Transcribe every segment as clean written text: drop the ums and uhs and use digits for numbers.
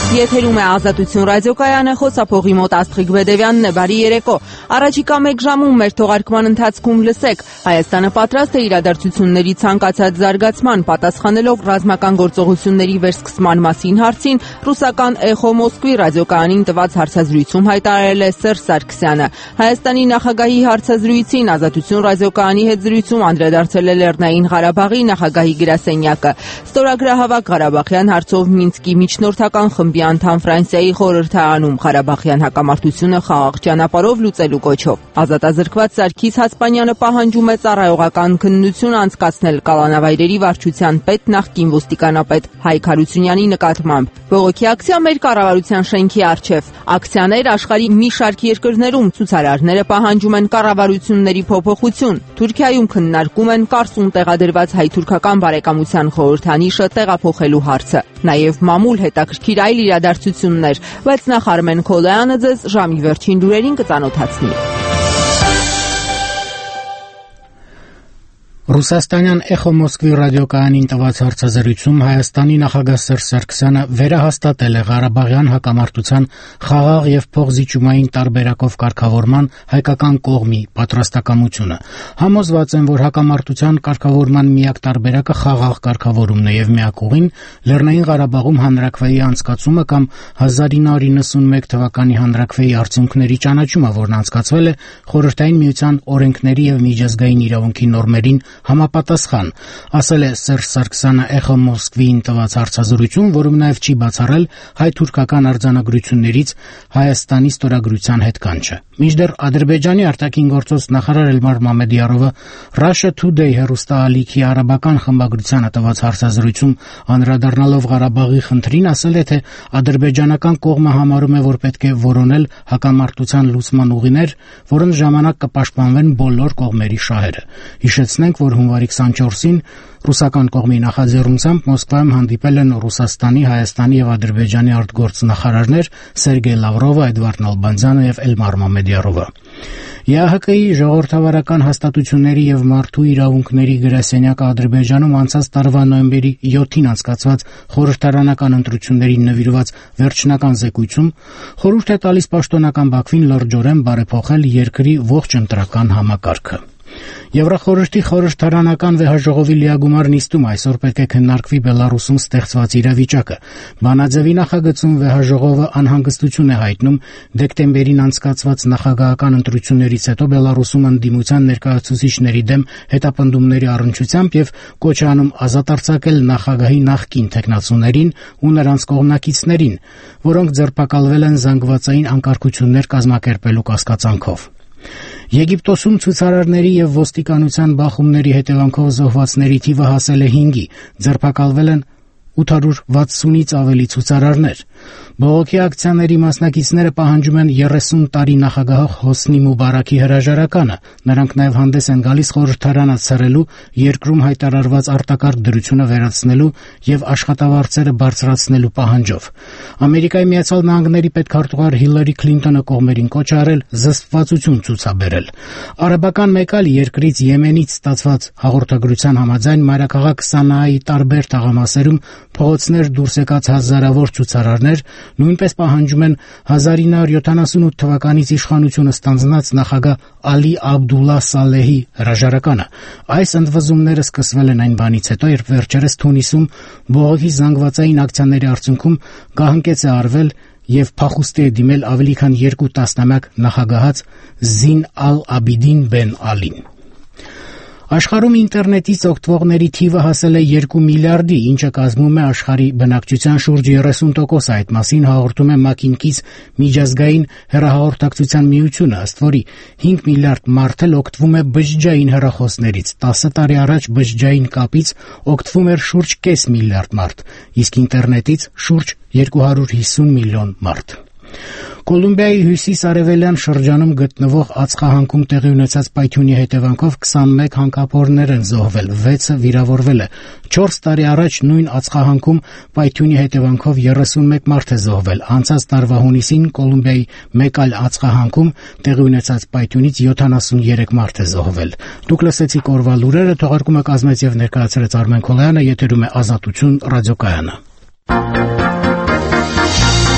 Եթերում է Ազատություն ռադիոկայանը, խոսափողի մոտ Աստղիկ Բեդևյանն է, բարի երեկո։ Առաջիկա 1 ժամում մեր թողարկման ընթացքում լսեք. Հայաստանը պատրաստ է իրադարձությունների ցանկացած զարգացման, պատասխանելով ռազմական գործողությունների վերսկսման մասին հարցին, ռուսական Էխո Մոսկվի ռադիոկայանին տված հարցազրույցում հայտարարել է Սերժ Սարգսյանը։ Հայաստանի նախագահի հարցազրույցին Ազատություն ռադիոկայանի հետ զրույցում անդրադարձել է Լեռնային Ղարաբաղի նախագահի գրասենյակը։ Ստորագրահավաք Ղարաբաղյան հարցով Մինսկի միջնորդական խմբի անդամ Ֆրանսիայի խորհրդարանում Ղարաբաղյան հակամարտությունը խաղաղ ճանապարհով լուծելու կոչով։ Ազատազրկված Սարգիս Հասպանյանը պահանջում է ծառայողական քննություն անցկացնել կալանավայրերի վարչության պետ նախկին ոստիկանապետ Հայկ Հարությունյանի նկատմամբ։ Բողոքի ակցիա մեր կառավարության շենքի առջև։ Ակցիաներ աշխարհի մի շարք երկրներում, ցուցարարները պահանջում են կառավարությունների փոփոխություն։ Թուրքիայում քննարկում են Կարսում տեղադրված հայ-թուրքական բարեկամության խորհրդանիշը տեղափոխելու հարցը։ Նաև մամուլ հետաքրքիր այլ իրադարձություններ, բայց նախ Արմեն Քոլոյանը ձեզ ժամի վերջին լուրերին կծանոթացնի։ Ռուսաստանյան Էխո Մոսկվի ռադիոկայանին տված հարցազրույցում Հայաստանի նախագահ Սերժ Սարգսյանը վերահաստատել է Ղարաբաղյան հակամարտության խաղաղ եւ փոխզիջումային տարբերակով կարգավորման հայկական կողմի պատրաստակամությունը։ Համոզված են, որ հակամարտության կարգավորման միակ տարբերակը խաղաղ կարգավորումն է եւ միակ ուղին Լեռնային Ղարաբաղում հանրաքվեի անցկացումը կամ 1991 թվականի հանրաքվեի արդյունքների ճանաչումը, որն անցկացվել է Խորհրդային Միության օրենքների եւ միջազգային իրավունքի նորմերին համապատասխան, ասել է Սերժ Սարգսյանը Էխո Մոսկվիին տված հարցազրույցում, որում նաև չի բացառել հայ-թուրքական արձանագրություններից Հայաստանի ստորագրության հետ կանչը։ Մինչդեռ Ադրբեջանի արտաքին գործոս նախարար Էլմար Մամեդյարովը Russia Today հեռուստաալիքի արաբական խմբագրությանը տված հարցազրույցում անդրադառնալով Ղարաբաղի խնդրին ասել է, թե ադրբեջանական կողմը համարում է, որ պետք է որոնել հակամարտության լուծման ուղիներ, որոնց ժամանակ կպաշտպանվեն բոլոր կողմերի շահերը։ Հիշեցնենք, որ հունվարի 24-ին ռուսական կողմի նախաձեռնությամբ Մոսկվայում հանդիպել են Ռուսաստանի, Հայաստանի եւ Ադրբեջանի արտգործնախարարներ Սերգեյ Լավրովը, Էդվարդ Նալբանդյանը եւ Էլմար Մամեդյարովը։ ԵԱՀԿ-ի ժողովրդավարական հաստատությունների եւ մարդու իրավունքների գրասենյակը Ադրբեջանում անցած տարվա նոյեմբերի 7-ին անցկացված խորհրդարանական ընտրություններին նվիրված վերջնական զեկույցում խորհուրդ է տալիս պաշտոնական Բաքվին լրջորեն բարեփոխել երկրի ողջ ընտրական համակարգը։ Եվրախորհրդի խորհրդարանական վեհաժողովի լիագումար նիստում այսօր պետք է քննարկվի Բելարուսում ստեղծված իրավիճակը։ Բանաձևի նախագծում վեհաժողովը անհանգստություն է հայտնում դեկտեմբերին անցկացված նախագահական ընտրություններից հետո Բելարուսում ընդդիմության ներկայացուցիչների դեմ հետապնդումների առնչությամբ եւ կոչ է անում ազատ արձակել նախագահի նախկին թեկնածուներին ու նրանց կողմնակիցներին, որոնք ձերբակալվել են զանգվածային անկարգություններ կազմակերպելու կասկածանքով։ Եգիպտոսում ցուցարարների եւ ոստիկանության բախումների հետևանքով զոհվածների թիվը հասել է 5-ի, ձերբակալվել են 860-ից ավելի ցուցարարներ։ Բողոքի ակցիաների մասնակիցները պահանջում են 30 տարի նախագահ Հոսնի Մուբարակի հրաժարականը։ Նրանք նաև հանդես են գալիս խորհրդարանը ցրելու, երկրում հայտարարված արտակարգ դրությունը վերացնելու եւ աշխատավարձերը բարձրացնելու պահանջով։ Ամերիկայի Միացյալ Նահանգների պետքարտուղար Հիլարի Քլինտոնը կողմերին կոչ արել զսպվածություն ցուցաբերել։ Արաբական մեկ այլ երկրից Եմենից ստացված հաղորդագրության համաձայն մայրաքաղաք Սանայի տարբեր թաղամասերում փողոցներ դուրս եկած հազարավոր ցուցարարներ նույնպես պահանջում են 1978 թվականից իշխանությունը ստանձնած նախագահ Ալի Աբդուլլա Սալեհի հրաժարականը։ Այս ընդվզումները սկսվել են այն բանից հետո, երբ վերջերս Թունիսում բողոքի զանգվածային ակցիաների արդյունքում գահընկեց է արվել եւ փախուստի է դիմել ավելի քան 2 տասնամյակ նախագահած Զին Ալ-Աբիդին Բեն Ալին։ Աշխարհում ինտերնետից օգտվողների թիվը հասել է 2 միլիարդի, ինչը կազմում է աշխարհի բնակչության շուրջ 30%, այդ մասին հաղորդում է McKinsey-ից միջազգային հեռահաղորդակցության միությունը, ըստ որի 5 միլիարդ մարդ էլ օգտվում է բջջային հեռախոսներից, 10 տարի առաջ բջջային կապից օգտվում էր շուրջ կես միլիարդ մարդ, իսկ ինտերնետից շուրջ 250 միլիոն մարդ։ Կոլումբիայի հյուսիս-արևելյան շրջանում գտնվող ածխահանքում տեղի ունեցած պայթյունի հետևանքով 21 հանքափորներ են զոհվել, 6-ը վիրավորվել է։ 4 տարի առաջ նույն ածխահանքում պայթյունի հետևանքով 31 մարդ է զոհվել։ Անցած տարվա հունիսին Կոլումբիայի մեկ այլ ածխահանքում տեղի ունեցած պայթյունից 73 մարդ է զոհվել։ Դուք լսեցիք օրվա լուրերը, թողարկումը կազմեց եւ ներկայացրեց Արմեն Քոլոյանը, եթերում է Ազատություն ռադիոկայանը։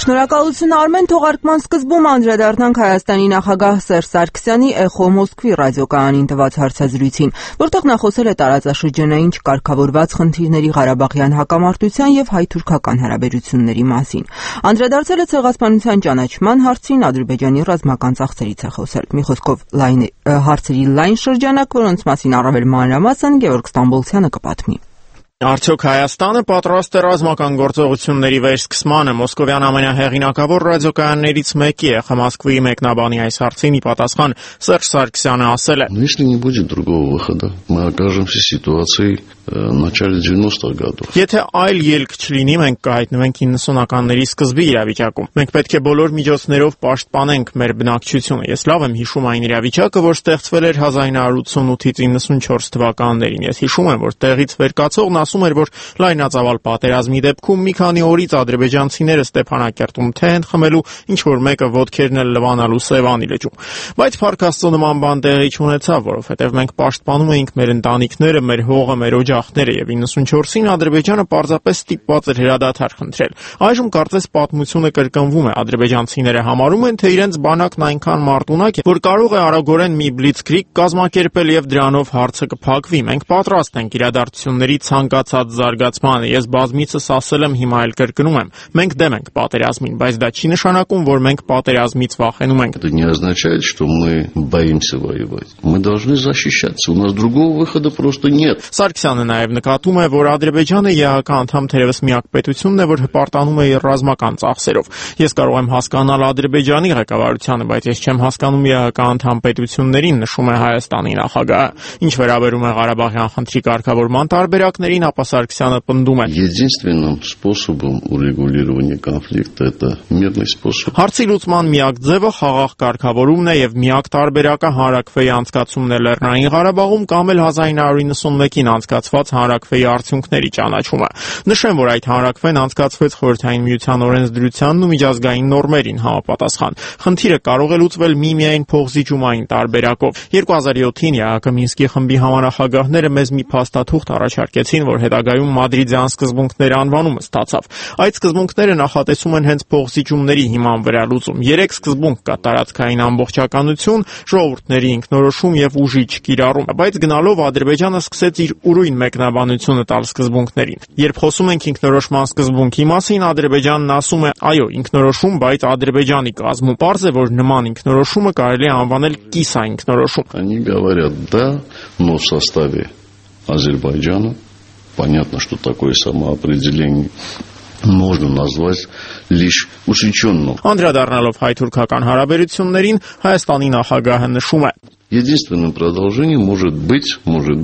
Շնորհակալություն Արմեն, թողարկման սկզբում անդրադառնանք Հայաստանի նախագահ Սերժ Սարգսյանի Էխո Մոսկվի ռադիոկայանին տված հարցազրույցին, որտեղ նա խոսել է տարածաշրջանային չկարգավորված խնդիրների, Ղարաբաղյան հակամարտության եւ հայ-թուրքական հարաբերությունների մասին։ Անդրադարձել է ցեղասպանության ճանաչման հարցին, Ադրբեջանի ռազմական ծախսերից է խոսել։ Մի խոսքով հարցերի լայն շրջանակ, որոնց մասին առավել մանրամասն Գևորգ Ստամբոլցյանը կպատմի։ Արդյոք Հայաստանը պատրաստ է ռազմական գործողությունների վերսկսմանը? Մոսկովյան ամենահեղինակավոր ռադիոկայաններից մեկի Էխո Մոսկվի մեկնաբանի այս հարցին ի պատասխան Սերժ Սարգսյանը ասել է. Если не будет другого выхода, мы окажемся в ситуации начала 90-х годов. Եթե այլ ելք չլինի, մենք կհայտնվենք 90-ականների սկզբի իրավիճակում։ Մենք պետք է բոլոր միջոցներով պաշտպանենք մեր բնակչությունը։ Ես լավ եմ հիշում այն իրավիճակը, որ ստեղծվել էր 1988-ից 94 թվականներին։ Ես հիշում եմ, որ տեղից վերկացողն ասում էր, որ լայնածավալ պատերազմի դեպքում մի քանի օրից ադրբեջանցիները Ստեփանակերտում թե են խմելու, ինչ որ մեկը ոտքերն էլ լվանալու Սևանի լճում։ Բայց Փառք Աստծո նման բան տեղի չունեցավ, որովհետև մենք պաշտպանում էինք մեր ընտանիքները, մեր հողը, մեր օջախները եւ 94-ին Ադրբեջանը պարզապես ստիպված էր հրադադար խնդրել։ Այժմ կարծես պատմությունը կրկնվում է։ Ադրբեջանցիները համարում են, թե իրենց բանակն այնքան մարտունակ է, որ կարող է արագորեն մի բլիցկրիգ կազմակերպել եւ դրանով հարցը կփակվի։ Մենք պատրաստ ենք իրադարձությունների ցանկացած զարգացմանը։ Ես բազմիցս ասել եմ, հիմա էլ կրկնում եմ. մենք դեմ ենք պատերազմին, բայց դա չի նշանակում, որ մենք պատերազմից վախենում ենք։ Это не означает, что мы боимся воевать. Мы должны защищаться. У нас другого выхода просто нет. Սարգսյանը նաև նկատում է, որ Ադրբեջանը ԵԱՀԿ անդամ թերևս միակ պետությունն է, որ հպարտանում է իր ռազմական ծախսերով։ Ես կարող եմ հասկանալ Ադրբեջանի ղեկավարությանը, բայց ես չեմ հասկանում ЕԱՀԿ անդամ պետություններին, նշում է Հայաստանի նախագահը։ Ինչ վերաբերում է Ղարաբաղյան խնդրի կարգավորման տարբերակներին, ապա Սարգսյանը պնդում է. Единственным способом урегулирования конфликта это мирный способ. Հարցի լուծման միակ ձևը խաղաղ կարգավորումն է եւ միակ տարբերակը հանրաքվեի անցկացումն է Լեռնային Ղարաբաղում կամ էլ 1991-ին անցկացված հանրաքվեի արդյունքների ճանաչումը։ Նշեմ, որ այդ հանրաքվեն անցկացվեց Խորհրդային Միության օրենսդրությանն ու միջազգային նորմերին համապատասխան։ Խնդիրը կարող է լուծվել միմիայն փոխզիջումային տարբերակով։ 2007-ին ԵԱՀԿ Մինսկի խմբի համանախագահները մեզ մի փաստաթուղթ առաջարկեցին, որ հետագայում Մադրիդյան սկզբունքները անվանումը ստացավ։ Այդ սկզբունքները նախատեսում են հենց փոխզիջումների հիման վրա լուծում։ 3 սկզբունք կա՝ տարածքային ամբողջականություն, ժողովուրդների ինքնորոշում եւ ուժի չկիրառում։ Բայց գնալով Ադրբեջանը սկսեց իր ուրույն մեկնաբանությունը տալ սկզբունքներին։ Երբ խոսում ենք ինքնորոշման սկզբունքի մասին, Ադրբեջանն ասում է՝ այո, ինքնորոշում, բայց Ադրբեջանի կազմում։ Պարզ է, որ нման ինքնորոշումը կարելի է անվանել կիսա ինքնորոշում։ Они говорят да, но в составе Азербайджана. Понятно, что такое самоопределение можно назвать лишь усеченным. Անդրադառնալով հայ-թուրքական հարաբերություններին, Հայաստանի նախագահը նշում է. Единственным продолжением может быть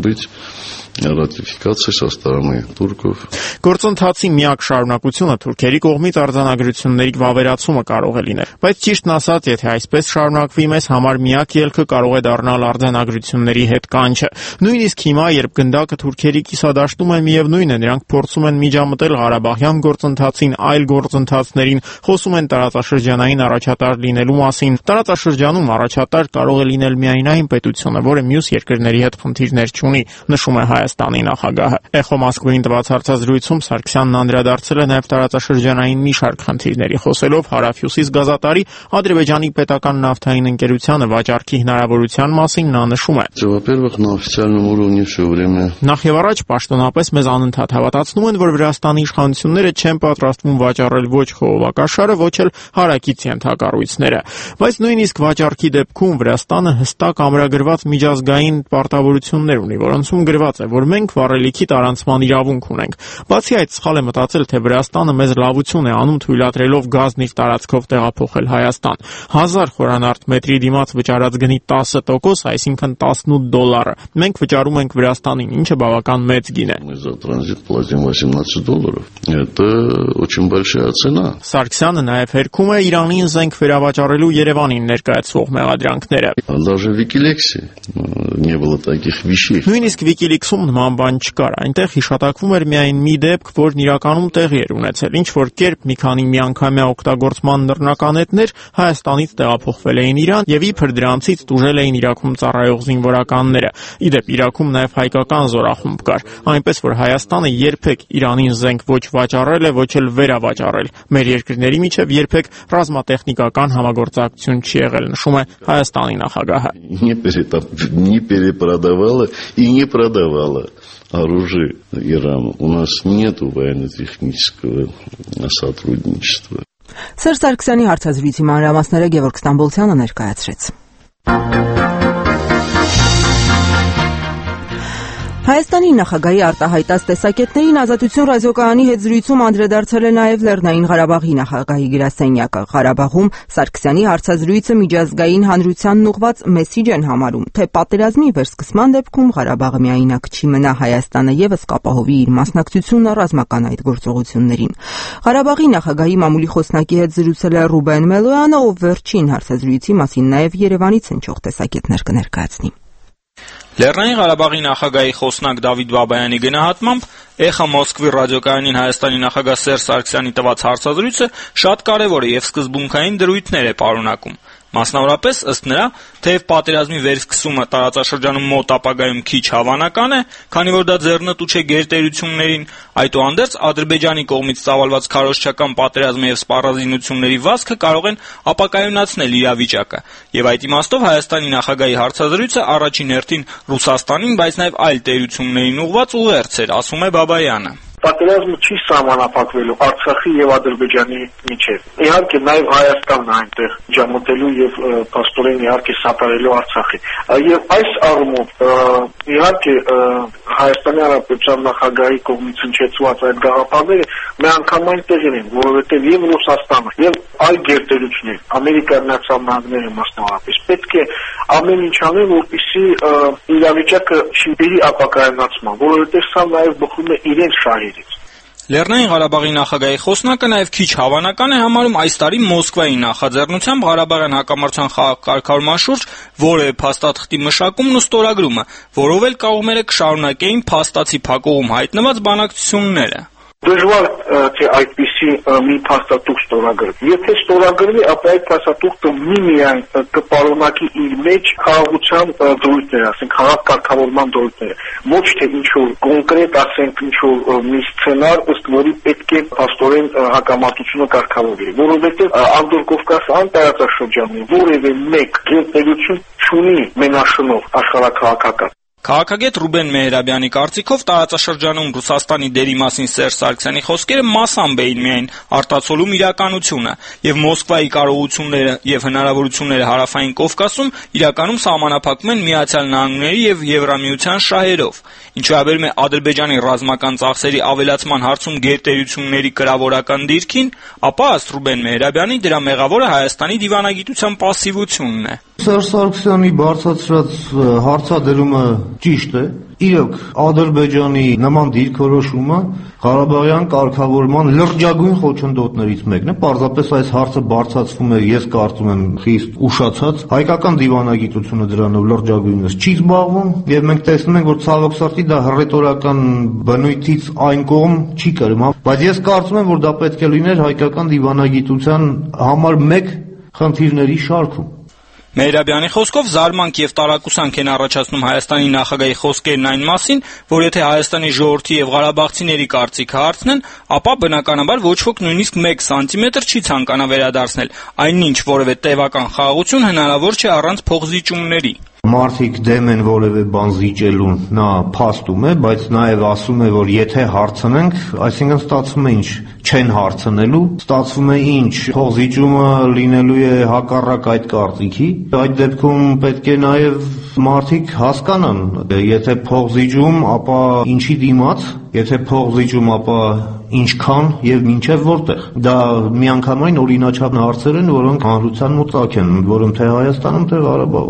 ратификация со стороны турков. Գործընթացի միակ շարունակությունը թուրքերի կողմից արձանագրությունների վավերացումը կարող է լինել, բայց ճիշտն ասած, եթե այսպես շարունակվի, մեզ համար միակ ելքը կարող է դառնալ արձանագրությունների հետ կանչը։ Նույնիսկ հիմա, երբ գնդակը թուրքերի կիսադաշտում է, միևնույն է, նրանք փորձում են միջամտել Ղարաբաղյան գործընթացին, այլ գործընթացներին, խոսում են տարածաշրջանային առաջատար լինելու մասին։ Տարածաշրջանում առաջատար կարող է լինել միայն այն պետությունը, որը մյուս երկրների հետ խնդիրներ չունի, նշում է Հայաստանի նախագահը։ Էխո Մոսկվին տված հարցազրույցում Սարգսյանն անդրադարձել է նաև տարածաշրջանային մի շարք խնդիրների, խոսելով Հարավհյուսիս գազատարի Ադրբեջանի պետական նավթային ընկերությանը վաճառքի հնարավորության մասին, նա նշում է. Во-первых, на официальном уровне все время. Նախ եւ առաջ պաշտոնապես մեզ անընդհատ հավատացնում են, որ Վրաստանի իշխանությունները չեն պատրաստվում վաճառել ոչ խողովակաշարը, ոչ էլ հարակից ենթակառույցները։ Բայց նույնիսկ վաճառքի դեպքում Վրաստանը հստակ ամրագրված միջազգային պարտավորություններ ունի, որոնցում գրված է, որ մենք վառելիքի տարանցման իրավունք ունենք։ Բացի այդ, սխալ է մտածել, թե Վրաստանը մեզ լավություն է անում թույլատրելով գազն իր տարածքով տեղափոխել Հայաստան։ 1000 խորանարդ մետրի դիմաց վճարած գնի 10%, այսինքն $18։ Մենք վճարում ենք Վրաստանին, ինչը բավական մեծ գին է։ Мы за транзит платим $18. Это очень большая цена. Սարգսյանը նաև հերքում է Իրանին զենք վերավաճառելու Երևանին ներկայացվող մեղադրանքները։ Даже в Wikileaks не было таких вещей. Նույնիսկ WikiLeaks-ում հաղորդում նման բան չկար։ Այնտեղ հիշատակվում էր միայն մի դեպք, որն իրականում տեղի էր ունեցել։ Ինչ որ կերպ մի քանի միանգամյա օգտագործման նռնականետներ Հայաստանից տեղափոխվել էին Իրան եւ իբր դրանցից տուժել էին Իրաքում ծառայող զինվորականները։ Իդեպ Իրաքում նաեւ հայկական զորախումբ կար, այնպես որ Հայաստանը երբեք Իրանին զենք ոչ վաճառել է, ոչ էլ վերավաճառել։ Մեր երկրների միջև երբեք ռազմատեխնիկական համագործակցություն չի եղել, նշում է Հայաստանի նախագահը։ Не перепродавала и не продавала оружие Ирану. У нас нет военно-технического сотрудничества. Սերժ Սարգսյանի հարցազրույցի մանրամասները Գևորգ Ստամբոլցյանը ներկայացրեց։ Հայաստանի նախագահի արտահայտած տեսակետներին Ազատություն ռադիոկայանի հետ զրույցում անդրադարձել է նաև Լեռնային Ղարաբաղի նախագահի գրասենյակը։ Ղարաբաղում Սարգսյանի հարցազրույցը միջազգային հանրությանն ուղղված մեսիջ են համարում, թե պատերազմի վերսկսման դեպքում Ղարաբաղը միայնակ չի մնա, Հայաստանը եւս կապահովի իր մասնակցությունը ռազմական այդ գործողություններին։ Ղարաբաղի նախագահի մամուլի խոսնակի հետ զրուցել է Ռուբեն Մելոյանը, ով վերջին հարցազրույցի մասին նաև Երևանից հնչող տեսակետներ կներկայացնի։ Լեռնային Ղարաբաղի նախագահի խոսնակ Դավիթ Բաբայանի գնահատմամբ Էխո Մոսկվի ռադիոկայանի Հայաստանի նախագահ Սերժ Սարգսյանի տված հարցազրույցը շատ կարևոր է եւ սկզբունքային դրույթներ է պարունակում։ Մասնավորապես, ըստ նրա, թեև պատերազմի վերսկսումը տարածաշրջանում մոտ ապագայում քիչ հավանական է, քանի որ դա ձեռնտու չէ գերտերություններին, այդուհանդերձ Ադրբեջանի կողմից ծավալված քարոզչական պատերազմի եւ սպառազինությունների վազքը կարող են ապակայունացնել իրավիճակը, եւ այդ իմաստով Հայաստանի նախագահի հարցազրույցը առաջին հերթին Ռուսաստանին, բայց նաեւ այլ տերություններին ուղղված ուղերձ էր, ասում է Բաբայանը։ Պատերազմը չի սահմանափակվելու Արցախի եւ Ադրբեջանի միջեւ։ Իհարկե նաեւ Հայաստանն այնտեղ ջամոտելու եւ փաստորեն իհարկե սատարելու Արցախի։ Եվ այս առումով իհարկե Հայաստանի Հանրապետության նախագահի կողմից հնչեցված այդ գաղափարները միանգամայն տեղին են, որովհետեւ եւ Ռուսաստանը եւ այլ գերտերություններ, Ամերիկայի Միացյալ Նահանգները մասնավորապես պետք է ամեն ինչ անեն, որպեսզի իրավիճակը չի ապակայունացման, որովհետեւ սա նաեւ բխում է իրենց շահերից։ Լեռնային Ղարաբաղի նախագահի խոսնակը նաև քիչ հավանական է համարում այս տարի Մոսկվայի նախաձեռնությամբ Ղարաբաղյան հակամարտության խաղաղ կարգավորման շուրջ որևէ փաստաթղթի մշակումն ու ստորագրումը, որով էլ կողմերը կշարունակեին փաստացի փակուղում հայտնված բանակցությունները։ Դժվար թե այդպիսի մի փաստաթուղթ ստորագրվի։ Եթե ստորագրվի, ապա այդ փաստաթուղթը միմիայն կպարունակի իր մեջ խաղաղության դրույթներ, ասենք խաղաղ կարգավորման դրույթներ, ոչ թե ինչ-որ կոնկրետ, ասենք ինչ-որ մի սցենար, ըստ որի պետք է փաստորեն հակամարտությունը կարգավորվի, որովհետև Անդրկովկասյան տարածաշրջանի որևէ մեկ գերտերություն չունի մենաշնորհ աշխարհաքաղաքական։ Քաղաքագետ Ռուբեն Մեհրաբյանի կարծիքով տարածաշրջանում Ռուսաստանի դերի մասին Սերժ Սարգսյանի խոսքերը մասամբ էին միայն արտացոլում իրականությունը, եւ Մոսկվայի կարողությունները եւ հնարավորությունները Հարավային Կովկասում իրականում սահմանափակվում են Միացյալ Նահանգների եւ Եվրամիության շահերով։ Ինչ վերաբերում է Ադրբեջանի ռազմական ծախսերի ավելացման հարցում գերտերությունների կրավորական դիրքին, ապա ըստ Ռուբեն Մեհրաբյանի դրա մեղավորը Հայաստանի դիվանագիտության պասիվությունն է։ Սերժ Սարգսյանի բարձրացրած հարցադրումը ճիշտ է։ Իրոք Ադրբեջանի նման դիրքորոշումը Ղարաբաղյան կարգավորման լրջագույն խոչընդոտներից մեկն է։ Պարզապես այս հարցը բարձրացվում է, ես կարծում եմ, խիստ ուշացած։ Հայկական դիվանագիտությունը դրանով լրջագույնս չի զբաղվում, եւ մենք տեսնում ենք, որ ցավոք սրտի դա հռետորական բնույթից այն կողմ չի կրում, բայց ես կարծում եմ, որ դա պետք է լիներ հայկական դիվանագիտության համար մեկ խնդիրների շարքում։ Մեհրաբյանի խոսքով զարմանք եւ տարակուսանք են առաջացնում Հայաստանի նախագահի խոսքերն այն մասին, որ եթե Հայաստանի ժողովրդի եւ ղարաբաղցիների կարծիքը հարցնեն, ապա բնականաբար ոչ ոք նույնիսկ 1 սանտիմետր չի ցանկանա վերադարձնել, այնինչ որևէ տևական խաղաղություն հնարավոր չէ առանց փոխզիջումների։ Մարդիկ դեմ են որևէ բան զիջելուն, նա փաստում է, բայց նաև ասում է, որ եթե հարցնենք, այսինքն ստացվում է ինչ, չեն հարցնելու, ստացվում է ինչ, փոխզիջումը լինելու է հակառակ այդ կարծիքի, այդ դեպքում պետք է նաև մարդիկ հասկանան, եթե փոխզիջում, ապա ինչի դիմաց, եթե փոխզիջում, ապա ինչքան եւ մինչեւ որտեղ։ Դա միանգամայն օրինաչափ հարցեր են, որոնք հանրության մոտ ծագ են, որոնք թե Հայաստանում, թե Ղարաբաղում։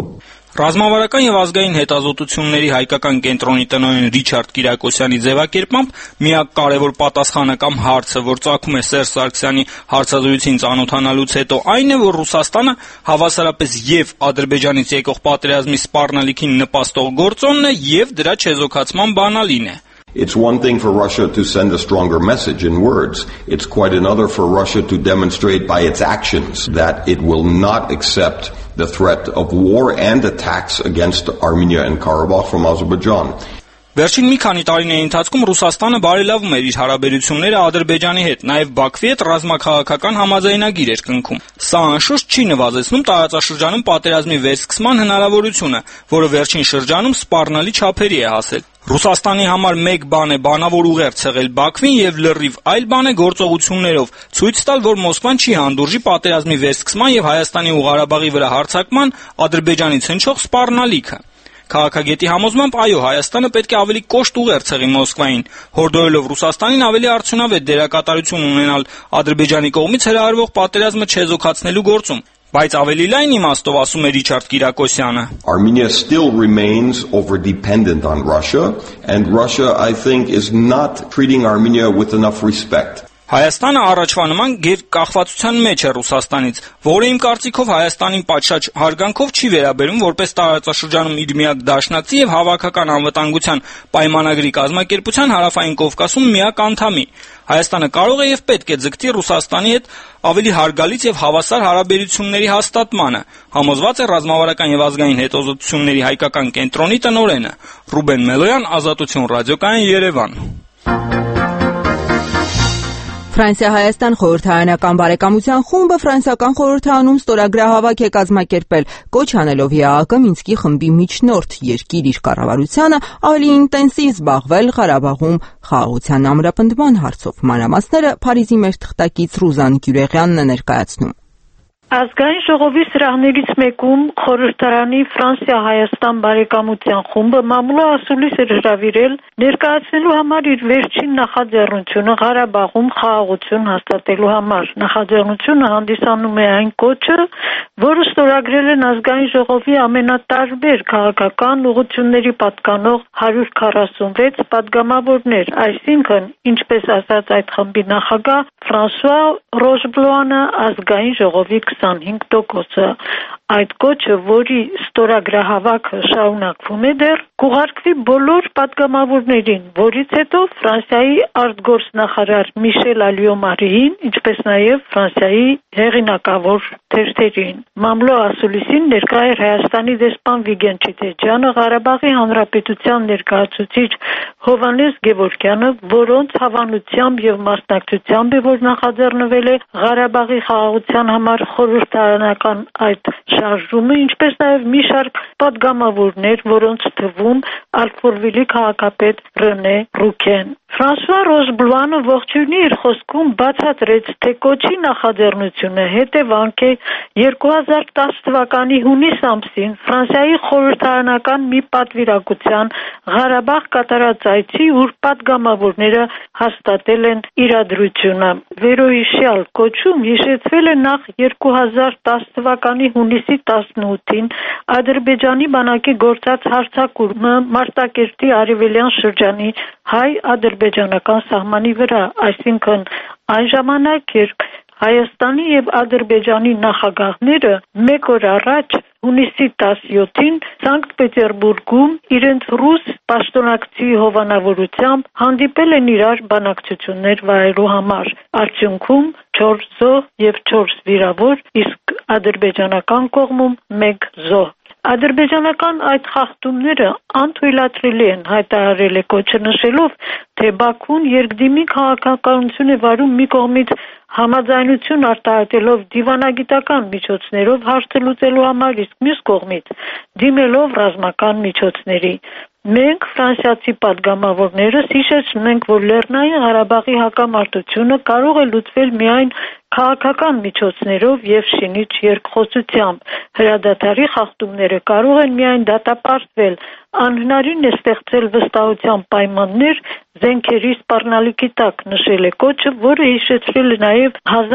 Ռազմավարական եւ ազգային հետազոտությունների հայկական կենտրոնի տնօրեն Ռիչարդ Կիրակոսյանի ձևակերպմամբ միակ կարևոր պատասխանը կամ հարցը, որ ծագում է Սերժ Սարգսյանի հարցազրույցին ծանոթանալուց հետո, այն է, որ Ռուսաստանը հավասարապես եւ Ադրբեջանից եկող պատերազմի սպառնալիքին նպաստող գործոնն է եւ դրա չեզոքացման բանալին է։ It's one thing for Russia to send a stronger message in words. It's quite another for Russia to demonstrate by its actions that it will not accept the threat of war and attacks against Armenia and Karabakh from Azerbaijan. Վերջին մի քանի տարիների ընթացքում Ռուսաստանը բարելավում էր իր հարաբերությունները Ադրբեջանի հետ, նաև Բաքվի հետ ռազմաքաղաքական համաձայնագիր էր կնքում։ Սա անշուշտ չի նվազեցնում տարածաշրջանում պատերազմի վերսկսման հնարավորությունը, որը վերջին շրջանում սպառնալի չափերի է հասել։ Ռուսաստանի համար մեկ բան է բանավոր ուղերձ եղել Բաքվին եւ լրիվ այլ բան է գործողություններով ցույց տալ, որ Մոսկվան չի հանդուրժի պատերազմի վերսկսման եւ Հայաստանի ու Ղարաբաղի վրա հարձակման Ադրբեջանից հնչող սպառնալիքը։ Քաղաքագետի համոզմամբ այո, Հայաստանը պետք է ավելի կոշտ ուղերձ ցեղի Մոսկվային, հորդորելով Ռուսաստանին ավելի արդյունավետ դերակատարություն ունենալ Ադրբեջանի կողմից հրահրվող պատերազմը չեզոքացնելու գործում։ Բայց ավելի լայն իմաստով ասում է Ռիչարդ Կիրակոսյանը. Armenia still remains over-dependent on Russia, and Russia, I think, is not treating Armenia with enough respect. Հայաստանը առաջվա նման կախվածության մեջ է Ռուսաստանից, որը իմ կարծիքով Հայաստանին պատշաճ հարգանքով չի վերաբերում որպես տարածաշրջանում իր միակ դաշնակցի եւ հավաքական անվտանգության պայմանագրի կազմակերպության Հարավային Կովկասում միակ անդամի։ Հայաստանը կարող է եւ պետք է ձգտի Ռուսաստանի հետ ավելի հարգալից եւ հավասար հարաբերությունների հաստատմանը, համոզված է ռազմավարական եւ ազգային հետազոտությունների հայկական կենտրոնի տնօրենը Ռուբեն Մելոյան, Ազատություն ռադիոկայան, Երևան։ Ֆրանսիա-Հայաստան խորհրդարանական բարեկամության խումբը ֆրանսիական խորհրդարանում ստորագրահավաք է կազմակերպել, կոչ անելով ԵԱՀԿ Մինսկի խմբի միջնորդ երկիր իր կառավարությանը ավելի ինտենսիվ զբաղվել Ղարաբաղում խաղաղության ամրապնդման հարցով։ Մանրամասները Փարիզի մեր թղթակից Ռուզան Գյուրեղյանն է ներկայացնում։ Ազգային ժողովի սրահներից մեկում խորհրդարանի Ֆրանսիա-Հայաստան բարեկամության խումբը մամուլը ասուլիս էր հրավիրել ներկայացնելու համար իր վերջին նախաձեռնությունը Ղարաբաղում խաղաղություն հաստատելու համար։ Նախաձեռնությունը հանդիսանում է այն կոչը, որը ստորագրել են ազգային ժողովի ամենատարբեր քաղաքական ուղղությունների պատկանող 146 падգամավորներ, այսինքն, ինչպես ասաց այդ խմբի նախագահ Ֆրանսուଆ Ռոժբլոանը, ազգային ժողովի 25%-ը։ Այդ կոչը, որի ստորագրահավաքը շարունակվում է դեռ, կուղարկվի բոլոր падգամավորներին, որից հետո Ֆրանսիայի արտգործնախարար Միշել Ալիոմարիին, ինչպես նաև Ֆրանսիայի հեղինակավոր թերթերին։ Մամլո ասուլիսին ներկա էր Հայաստանի դեսպան Վիգեն Չիթեջյանը, Ղարաբաղի Հանրապետության ներկայացուցիչ Հովհաննես Գևորգյանը, որոնց հավանությամբ եւ մասնակցությամբ է, որ նախաձեռնվել է Ղարաբաղի խաղաղության համար խորհրդարանական այդ շարժումը, ինչպես նաև մի շարք падգամավորներ, որոնց թվում Ալֆորվիլի քաղաքապետ Ռենե Ռուքեն։ Ֆրանսուଆ Ռոժբլոանը ողջույնի իր խոսքում բացատրեց, թե կոչի նախաձեռնությունը հետևանք է 2010 թվականի հունիս ամսին Ֆրանսիայի խորհրդարանական մի պատվիրակության Ղարաբաղ կատարած այցի, ուր падգամավորները հաստատել են իրադրությունը։ Վերոհիշյալ կոչում հիշեցվել է նախ 2010 թվականի հունիսի 18-ին Ադրբեջանի բանակի գործած հարձակումը Մարտակերտի արևելյան շրջանի հայ-ադրբեջանական սահմանի վրա, այսինքն այն ժամանակ, երբ Հայաստանի եւ Ադրբեջանի նախագահները մեկ օր առաջ հունիսի 17-ին Սանկտ Պետերբուրգում իրենց ռուս պաշտոնակցի հովանավորությամբ հանդիպել են իրար բանակցություններ վայելելու համար։ Արդյունքում 4 զոհ եւ 4 վիրավոր, իսկ ադրբեջանական կողմում 1 զոհ։ Ադրբեջանական այդ խախտումները անթույլատրելի են, հայտարարել է կոչը, նշելով, թե Բաքուն երկդիմի քաղաքականություն է վարում մի կողմից համաձայնություն արտահայտելով դիվանագիտական միջոցներով հարցը լուծելու համար, իսկ մյուս կողմից դիմելով ռազմական միջոցների։ Մենք ֆրանսիացի պատգամավորներս հիշեցնում ենք, որ Լեռնային Ղարաբաղի հակամարտությունը կարող է լուծվել միայն քաղաքական միջոցներով եւ շինիչ երկխոսությամբ։ Հրադադարի խախտումները կարող են միայն դատապարտվել, անհնարին է ստեղծել վստահության պայմաններ զենքերի սպառնալիքի տակ, նշել է կոչը, որը հիշեցրել է նաև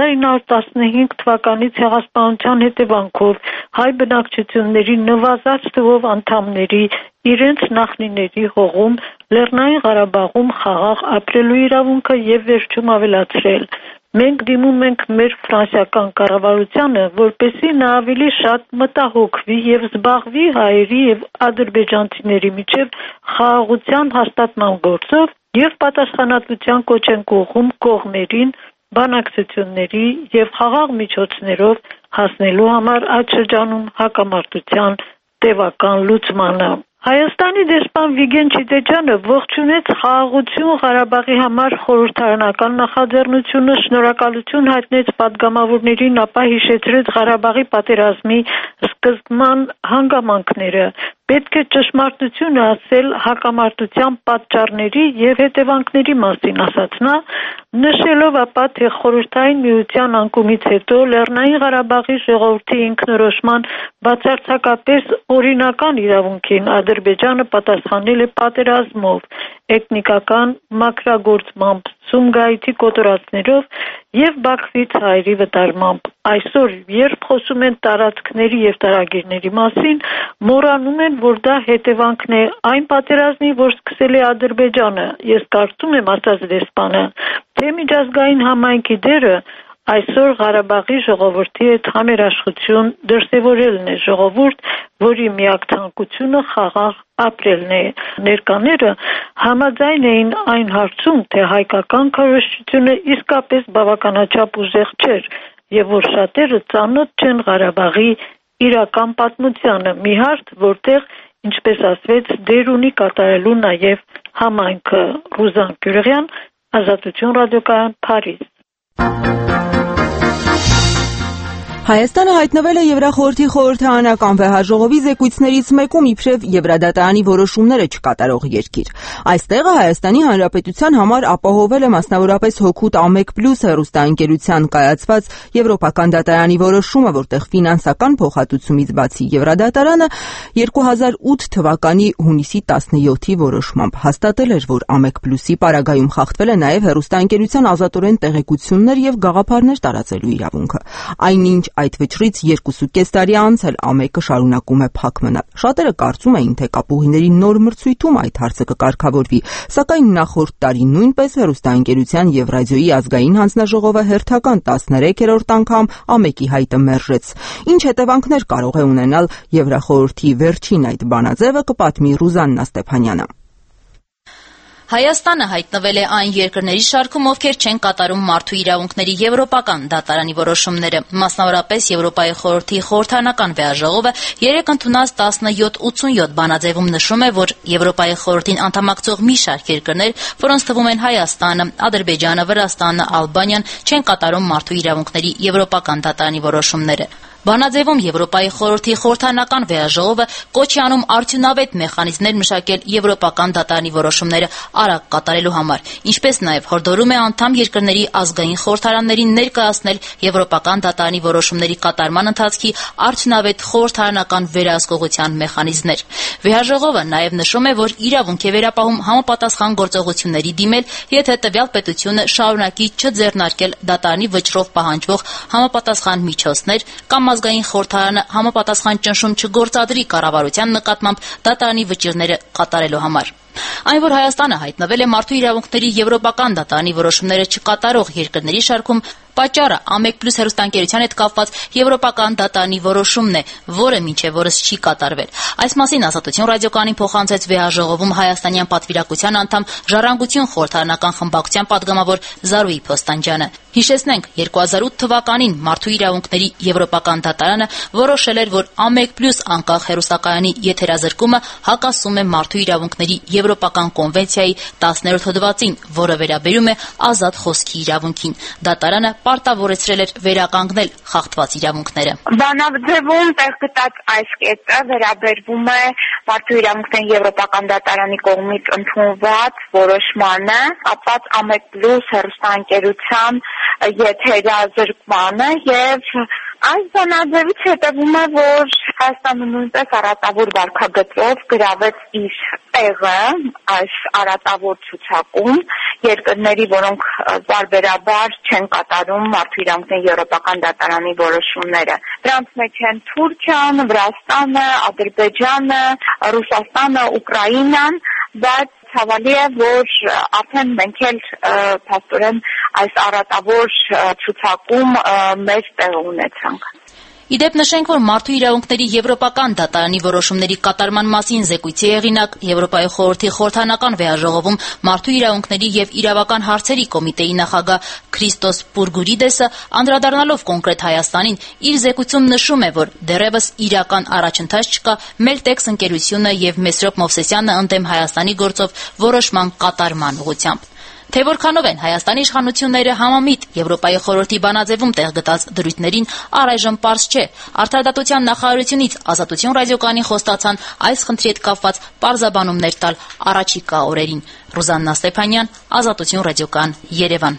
1915 թվականի ցեղասպանության հետևանքով հայ բնակչությունների նվազած թվով անդամների իրենց նախնիների հողում Լեռնային Ղարաբաղում խաղաղ ապրելու իրավունքը եւ վերջում ավելացրել։ Մենք դիմում ենք մեր ֆրանսիական կառավարությանը, որպեսզի նա ավելի շատ մտահոգվի եւ զբաղվի հայերի եւ ադրբեջանցիների միջև խաղաղության հաստատման գործով եւ պատասխանատվության կոչ ենք ուղղում կողմերին բանակցությունների եւ խաղաղ միջոցներով հասնելու համար այդ շրջանում հակամարտության տևական լուծմանը։ Հայաստանի դեսպան Վիգեն Չիդեջյանը ողջունեց խաղաղություն Ղարաբաղի համար խորհրդարանական նախաձեռնությունը, շնորհակալություն հայտնեց պատգամավորներին, ապա հիշեցրեց Ղարաբաղի պատերազմի սկզբման հանգամանքները։ Պետք է ճշմարտությունը ասել հակամարտության պատճառների եւ հետևանքների մասին, ասաց նա, նշելով ապա, թե խորհրդային միության անկումից հետո Լեռնային Ղարաբաղի ժողովրդի ինքնորոշման բացարձակապես օրինական իրավունքին Ադրբեջանը պատասխանել է պատերազմով, էթնիկական մաքրագործմամբ, Սումգայիթի կոտորածներով եւ Բաքվից հայերի վտարմամբ։ Այսօր, երբ խոսում են տարածքների եւ տարագիրների մասին, մոռանում են, որ դա հետևանքն է այն պատերազմի, որ սկսել է Ադրբեջանը։ Ես կարծում եմ, ասաց դեսպանը, թե միջազգային համայնքի դերը այսօր Ղարաբաղի ժողովրդի հետ համերաշխություն դրսևորելն է, ժողովուրդ, որի միակ ցանկությունը խաղաղ ապրելն է։ Ներկաները համաձայն էին այն հարցում, թե հայկական քարոզչությունը իսկապես բավականաչափ ուժեղ չէր եւ որ շատերը ծանոթ չեն Ղարաբաղի իրական պատմությանը, մի հարց, որտեղ, ինչպես ասվեց, դեր ունի կատարելու նաեւ համայնքը։ Ռուզան Գյուրեղյան, Ազատություն ռադիոկայան, Փարիզ։ Հայաստանը հայտնվել է Եվրախորհրդի խորհրդարանական վեհաժողովի զեկույցներից մեկում իբրև Եվրադատարանի որոշումները չկատարող երկիր։ Այստեղ Հայաստանի Հանրապետության համար ապահովել է մասնավորապես հօգուտ ԱՄԵԿ+ հեռուստաընկերության կայացված Եվրոպական դատարանի որոշումը, որտեղ ֆինանսական փոխհատուցումից բացի Եվրադատարանը 2008 թվականի հունիսի 17-ի որոշմամբ հաստատել էր, որ ԱՄԵԿ+-ի պարագայում խախտվել է նաև հեռուստաընկերության ազատորեն տեղեկություններ եւ գաղափարներ տարածելու իրավունքը։ Այնինչ այդ վճռից 2.5 տարի անց էլ ԱՄԵԿ-ը շարունակում է փակ մնալ։ Շատերը կարծում էին, թե կապուղիների նոր մրցույթում այդ հարցը կկարգավորվի, սակայն նախորդ տարի նույնպես հեռուստաընկերության եւ ռադիոյի ազգային հանձնաժողովը հերթական 13-րդ անգամ ԱՄԵԿ-ի հայտը մերժեց։ Ինչ հետևանքներ կարող է ունենալ Եվրախորհրդի վերջին այդ բանաձևը, կպատմի Ռուզաննա Ստեփանյանը։ Հայաստանը հայտնվել է այն երկրների շարքում, ովքեր չեն կատարում մարդու իրավունքների եվրոպական դատարանի որոշումները։ Մասնավորապես Եվրոպայի խորհրդի խորհրդարանական վեհաժողովը 3 ընդունած 1787 բանաձևում նշում է, որ Եվրոպայի խորհրդին անդամակցող մի շարք երկրներ, որոնց թվում են Հայաստանը, Ադրբեջանը, Վրաստանը, Ալբանիան, չեն կատարում մարդու իրավունքների եվրոպական դատարանի որոշումները։ Բանաձևում Եվրոպայի խորհրդի խորհրդարանական վեհաժողովը կոչ է անում արդյունավետ մեխանիզմներ մշակել եվրոպական դատարանի որոշումները արագ կատարելու համար, ինչպես նաև հորդորում է անդամ երկրների ազգային խորհրդարաններին ներկայացնել եվրոպական դատարանի որոշումների կատարման ընթացքի արդյունավետ խորհրդարանական վերահսկողության մեխանիզմներ։ Վեհաժողովը նաև նշում է, որ իրավունք է վերապահում համապատասխան գործողությունների դիմել, եթե տվյալ պետությունը շարունակի չձեռնարկել դատարանի վճռով պահանջվող համապատասխան միջոցներ կամ ազգային խորհրդարանը համապատասխան ճնշում չգործադրի կառավարության նկատմամբ դատարանի վճիռները կատարելու համար։ Այն, որ Հայաստանը հայտնվել է մարդու իրավունքների եվրոպական դատարանի որոշումները չկատարող երկրների շարքում, պատճառը ԱՄԵԿ+ հեռուստաընկերության հետ կապված եվրոպական դատարանի որոշումն է, որը մինչև օրս չի կատարվել։ Այս մասին Ազատություն ռադիոկայանին փոխանցեց վեհաժողովում հայաստանյան պատվիրակության անդամ Ժառանգություն խորհրդարանական խմբակցության падգամավոր Զարուհի Փոստանջյանը։ Հիշեցնենք, 2008 թվականին մարդու իրավունքների եվրոպական դատարանը որոշել էր, որ ԱՄԵԿ+ անկախ հեռուստակայանի եթերազրկումը հակասում է մարդու իրավունքների Եվրոպական կոնվենցիայի 10-րդ հոդվածին, որը վերաբերում է ազատ խոսքի իրավունքին։ Դատարանը պարտավորեցրել էր վերականգնել խախտված իրավունքները։ Բանաձևում տեղ գտած այս կետը վերաբերվում է մարդու իրավունքների Եվրոպական դատարանի կողմից ընդունված որոշմանը, կապված AMEC+ հեռուստաընկերության եթերազրկմանը եւ այս բանաձևից հետևում է, որ Հայաստանը նույնպես առատավոր վարքագծով գրավեց իր տեղը այս առատավոր ցուցակում երկրների, որոնք բարբերաբար չեն կատարում մարդու իրավունքների Եվրոպական դատարանի որոշումները։ Դրանց մեջ են Թուրքիան, Վրաստանը, Ադրբեջանը, Ռուսաստանը, Ուկրաինան, բայց ցավալի է, որ արդեն մենք էլ փաստորեն այս առատավոր ցուցակում մեծ տեղ ունեցանք։ Իդեպ նշենք, որ մարդու իրավունքների Եվրոպական դատարանի որոշումների կատարման մասին զեկույցի հեղինակ Եվրոպայի խորհրդի խորհրդանական վեաժողովում մարդու իրավունքների եւ իրավական հարցերի կոմիտեի նախագահ Քրիստոս Պուրգուրիդեսը անդրադառնալով կոնկրետ Հայաստանին իր զեկույցում նշում է, որ դեռևս իրական առաջընթաց չկա Meltex ընկերությունը եւ Մեսրոպ Մովսեսյանը ընդդեմ Հայաստանի գործով որոշման կատարման ուղղությամբ։ Թե որքանով են Հայաստանի իշխանությունները համամիտ Եվրոպայի խորհրդի բանաձևում տեղ գտած դրույթներին առայժմ պարզ չէ։ Արդարադատության նախարարությունից Ազատություն ռադիոկայանին խոստացան այս խնդրի հետ կապված պարզաբանումներ տալ առաջիկա օրերին։ Ռուզաննա Ստեփանյան, Ազատություն ռադիոկայան, Երևան։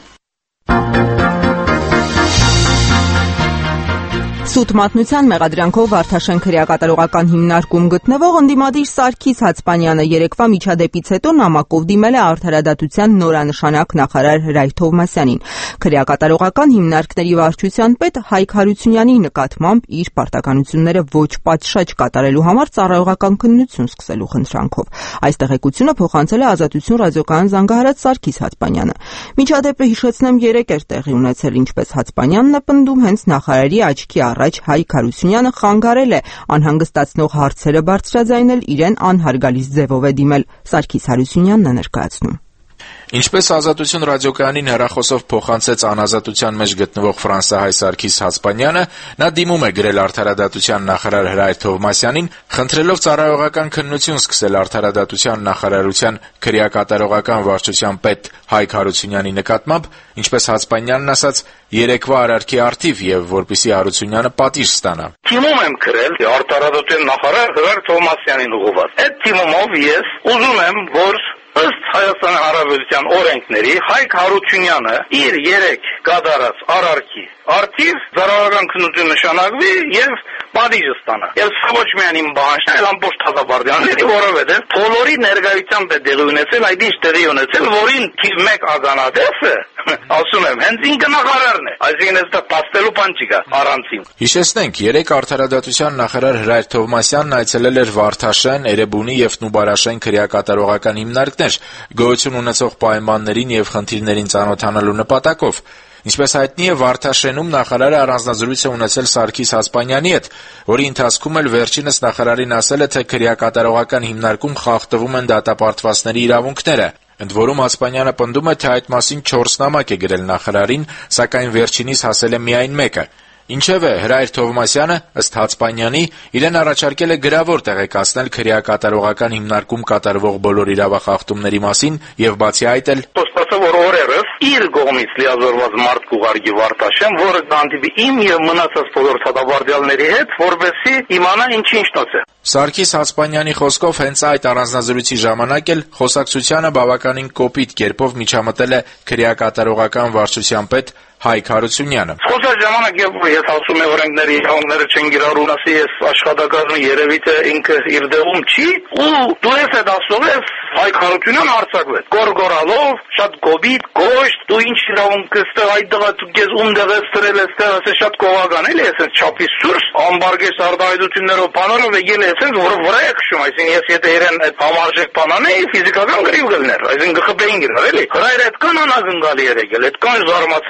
Սուտ մատնության մեղադրանքով Վարդաշեն քրեակատարողական հիմնարկում գտնվող ընդդիմադիր Սարգիս Հացպանյանը երեկվա միջադեպից հետո նամակով դիմել է Արդարադատության նորանշանակ նախարար Հրայր Թովմասյանին։ Քրեակատարողական հիմնարկների վարչության պետ Հայկ Հարությունյանի նկատմամբ իր պարտականությունները ոչ պատշաճ կատարելու համար ծառայողական քննություն սկսելու խնդրանքով։ Այս տեղեկությունը փոխանցել է Ազատություն ռադիոկայան զանգահարած Սարգիս Հացպանյանը։ Միջադեպը, հիշեցնեմ, 3 էր տեղի ունեցել, ինչպես Հացպանյանն է պնդում, հենց նախարարի աչքի առաջ Հայկ Հարությունյանը խանգարել է անհանգստացնող հարցերը բարձրաձայնել, իրեն անհարգալից ձևով է դիմել։ Սարգիս Հարությունյանն է ներկայացնում։ Ինչպես Ազատություն ռադիոկայանին հեռախոսով փոխանցեց անազատության մեջ գտնվող ֆրանսահայ Սարգիս Հացպանյանը, նա դիմում է գրել Արդարադատության նախարար Հրայր Թովմասյանին, խնդրելով ծառայողական քննություն սկսել Արդարադատության նախարարության քրեակատարողական վարչության պետ Հայկ Հարությունյանի նկատմամբ, ինչպես Հացպանյանն ասաց, երեկվա արարքի արդիվ եւ որպեսզի Հարությունյանը պատիժ ստանա։ Թիմում եմ գրել Արդարադատության նախարար Հրայր Թովմասյանին ուղղված։ Այդ թիմով ես ուզում եմ, որ ըստ Հայաստանի Հանրապետության օրենքների Հայկ Հարությունյանը իր 3 կատարած արարքի արդիվ ծառայողական քննություն նշանակվի եւ պատիժ ստանա։ Եվ սա ոչ միայն իմ բանջն է, այլ ամբողջ թազաբարդյանների, որովհետեւ բոլորի ներկայությամբ է տեղի ունեցել այդ ինչ տեղի ունեցել, որին թիվ 1 ականատեսը, ասում եմ, հենց ինքը նախարարն է, այսինքն այստեղ փաստելու բան չկա առանցին։ Հիշեցնենք, 3 Արդարադատության նախարար Հրայր Թովմասյանն այցելել էր Վարդաշեն, Էրեբունի եւ Նուբարաշեն քրեակատարողական հիմնարկներ, գոյություն ունեցող պայմաններին եւ խնդիրներին ծանոթանալու նպատակով։ Ինչպես հայտնի է, Վարդաշենում նախարարը առանձնազրույց է ունեցել Սարգիս Հացպանյանի հետ, որի ընթացքում էլ վերջինս նախարարին ասել է, թե քրեակատարողական հիմնարկում խախտվում են դատապարտվածների իրավունքները։ Ընդ որում Հացպանյանը պնդում է, թե այդ մասին 4 նամակ է գրել նախարարին, սակայն վերջինիս հասել է միայն մեկը։ Ինչևէ, Հրայր Թովմասյանը, ըստ Հացպանյանի, իրեն առաջարկել է գրավոր տեղեկացնել քրեակատարողական հիմնարկում կատարվող բոլոր իրավախախտումների մասին եւ բացի այդ էլ խոստացա, որ օրերս իր կողմից լիազորված մարդ կուղարկի Վարդաշեն, որը կհանդիպի իմ եւ մնացած բոլոր թադավարդյալների հետ, որովհետեւ իմանա ինչ տոց է։ Սարգիս Հացպանյանի խոսքով հենց այդ առանձնազրույցի ժամանակ էլ խոսակցությանը բավականին կոպիտ կերպով միջամտել է քրեակատարողական վարչության պետ Հայկ Հարությունյանը։ Խոսած ժամանակ ես ասում եմ օրենքների իրավունքները չեն կիրառում, ասի ես աշխատակազմը երևի թե ինքը իր դեղում չի, ու դու ես այդ ասում ես Հայկ Հարությունյանը արձակվեց գորգորալով, շատ կոպիտ, գոշտ, դու ինչ իրավունք ստեղ այդ դղա դու քեզ ում դեղես սրել ես, ասես շատ կողական էլի, ասես չափի սուրս, ամբարգես արտահայտություններով բանալով եկել ես, որը վրա է քշում, այսինքն ես եթե իրեն այդ համարժեք բանանեի ֆիզիկական գրիվ գլներ, այսինքն գխբեին գրել էլի։ Հրայր այդքան անազնգալի էր եկել, այդքան զարմացած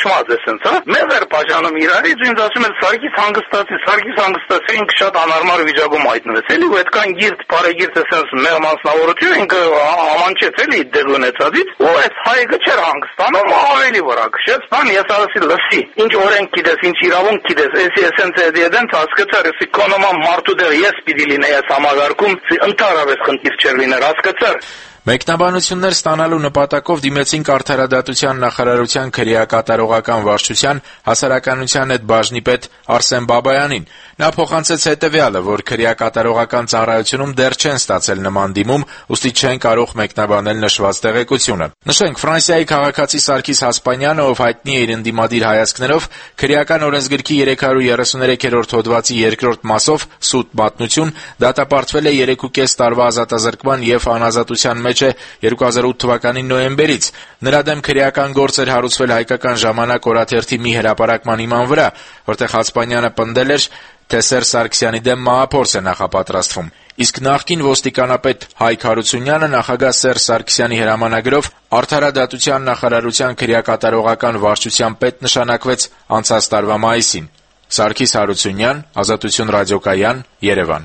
ճնշված է սենց, հա։ Մեզ էր բաժանում իրարից, ինձ ասում են Սարգիս հանգստացի, ինքը շատ անհարմար վիճակում հայտնվեց, էլի, ու այդքան գիրտ, բարեգիրտ է սենց մեր մասնավորություն, ինքը ամանչեց էլի դեղ ունեցածից, ու այս հայգը չէր հանգստանում, ավելի վրա քշեց, բան ես ասի լսի, ինչ օրենք գիտես, ինչ իրավունք գիտես, էսի էսենց էդեն հասկացար, էսի կոնոման մարդու դեղ ես պիտի լինեի այս համագարկում, ընդհանրապես խնդիր չէր լիներ, հասկացար։ Մեկնաբանություններ ստանալու նպատակով դիմեցինք Արդարադատության նախարարության քրեակատարողական վարչության հասարակայնության հետ բաժնի պետ Արսեն Բաբայանին։ Նա փոխանցեց հետևյալը, որ քրեակատարողական ծառայությունում դեռ չեն ստացել նման դիմում, ուստի չեն կարող մեկնաբանել նշված տեղեկությունը։ Նշենք, Ֆրանսիայի քաղաքացի Սարգիս Հասպանյանը, ով հայտնի է իր ընդդիմադիր հայացքներով, քրեական օրենսգրքի 333-րդ հոդվածի 2-րդ մասով սուտ մատնություն դատապարտվել է 3.5 տարվա ազատազրկման եւ անազատության մեջ 2008 թվականի նոյեմբերից։ Նրա դեմ քրեական գործ էր հարուցվել Հայկական ժամանակ օրաթերթի մի հրապարակման հիման վրա, որտեղ Հասպանյանը պնդել էր, թե Սերժ Սարգսյանի դեմ մահափորձ է նախապատրաստվում։ Իսկ նախկին ոստիկանապետ Հայկ Հարությունյանը նախագահ Սերժ Սարգսյանի հրամանագրով Արդարադատության նախարարության քրեակատարողական վարչության պետ նշանակվեց անցած տարվա մայիսին։ Սարգիս Հարությունյան, Ազատություն ռադիոկայան, Երևան։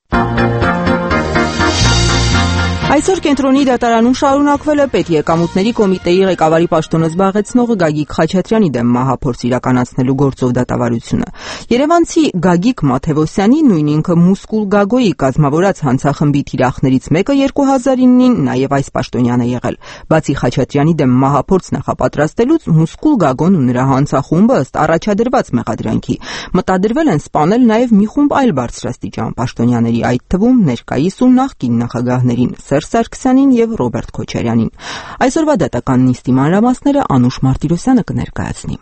Այսօր կենտրոնի դատարանում շարունակվել է Պետեկամուտների կոմիտեի ղեկավարի պաշտոնը զբաղեցնող Գագիկ Խաչատրյանի դեմ մահափորձ իրականացնելու գործով դատավարությունը։ Երևանցի Գագիկ Մաթևոսյանի, նույն ինքը Մուսկուլ Գագոյի կազմավորած հանցախմբի թիրախներից մեկը 2009-ին նաև այս պաշտոնյան է եղել։ Բացի Խաչատրյանի դեմ մահափորձ նախապատրաստելուց, Մուսկուլ Գագոն ու նրա հանցախումբը ըստ առաջադրված մեղադրանքի մտադրվել են սպանել նաև մի խումբ այլ բարձրաստիճան պաշտոնյաների, այդ թվում ներկայիս ու նախկին նախագահներին Սերժ Սարգսյանին եւ Ռոբերտ Քոչարյանին։ Այսօրվա դատական նիստի մանրամասները Անուշ Մարտիրոսյանը կներկայացնի։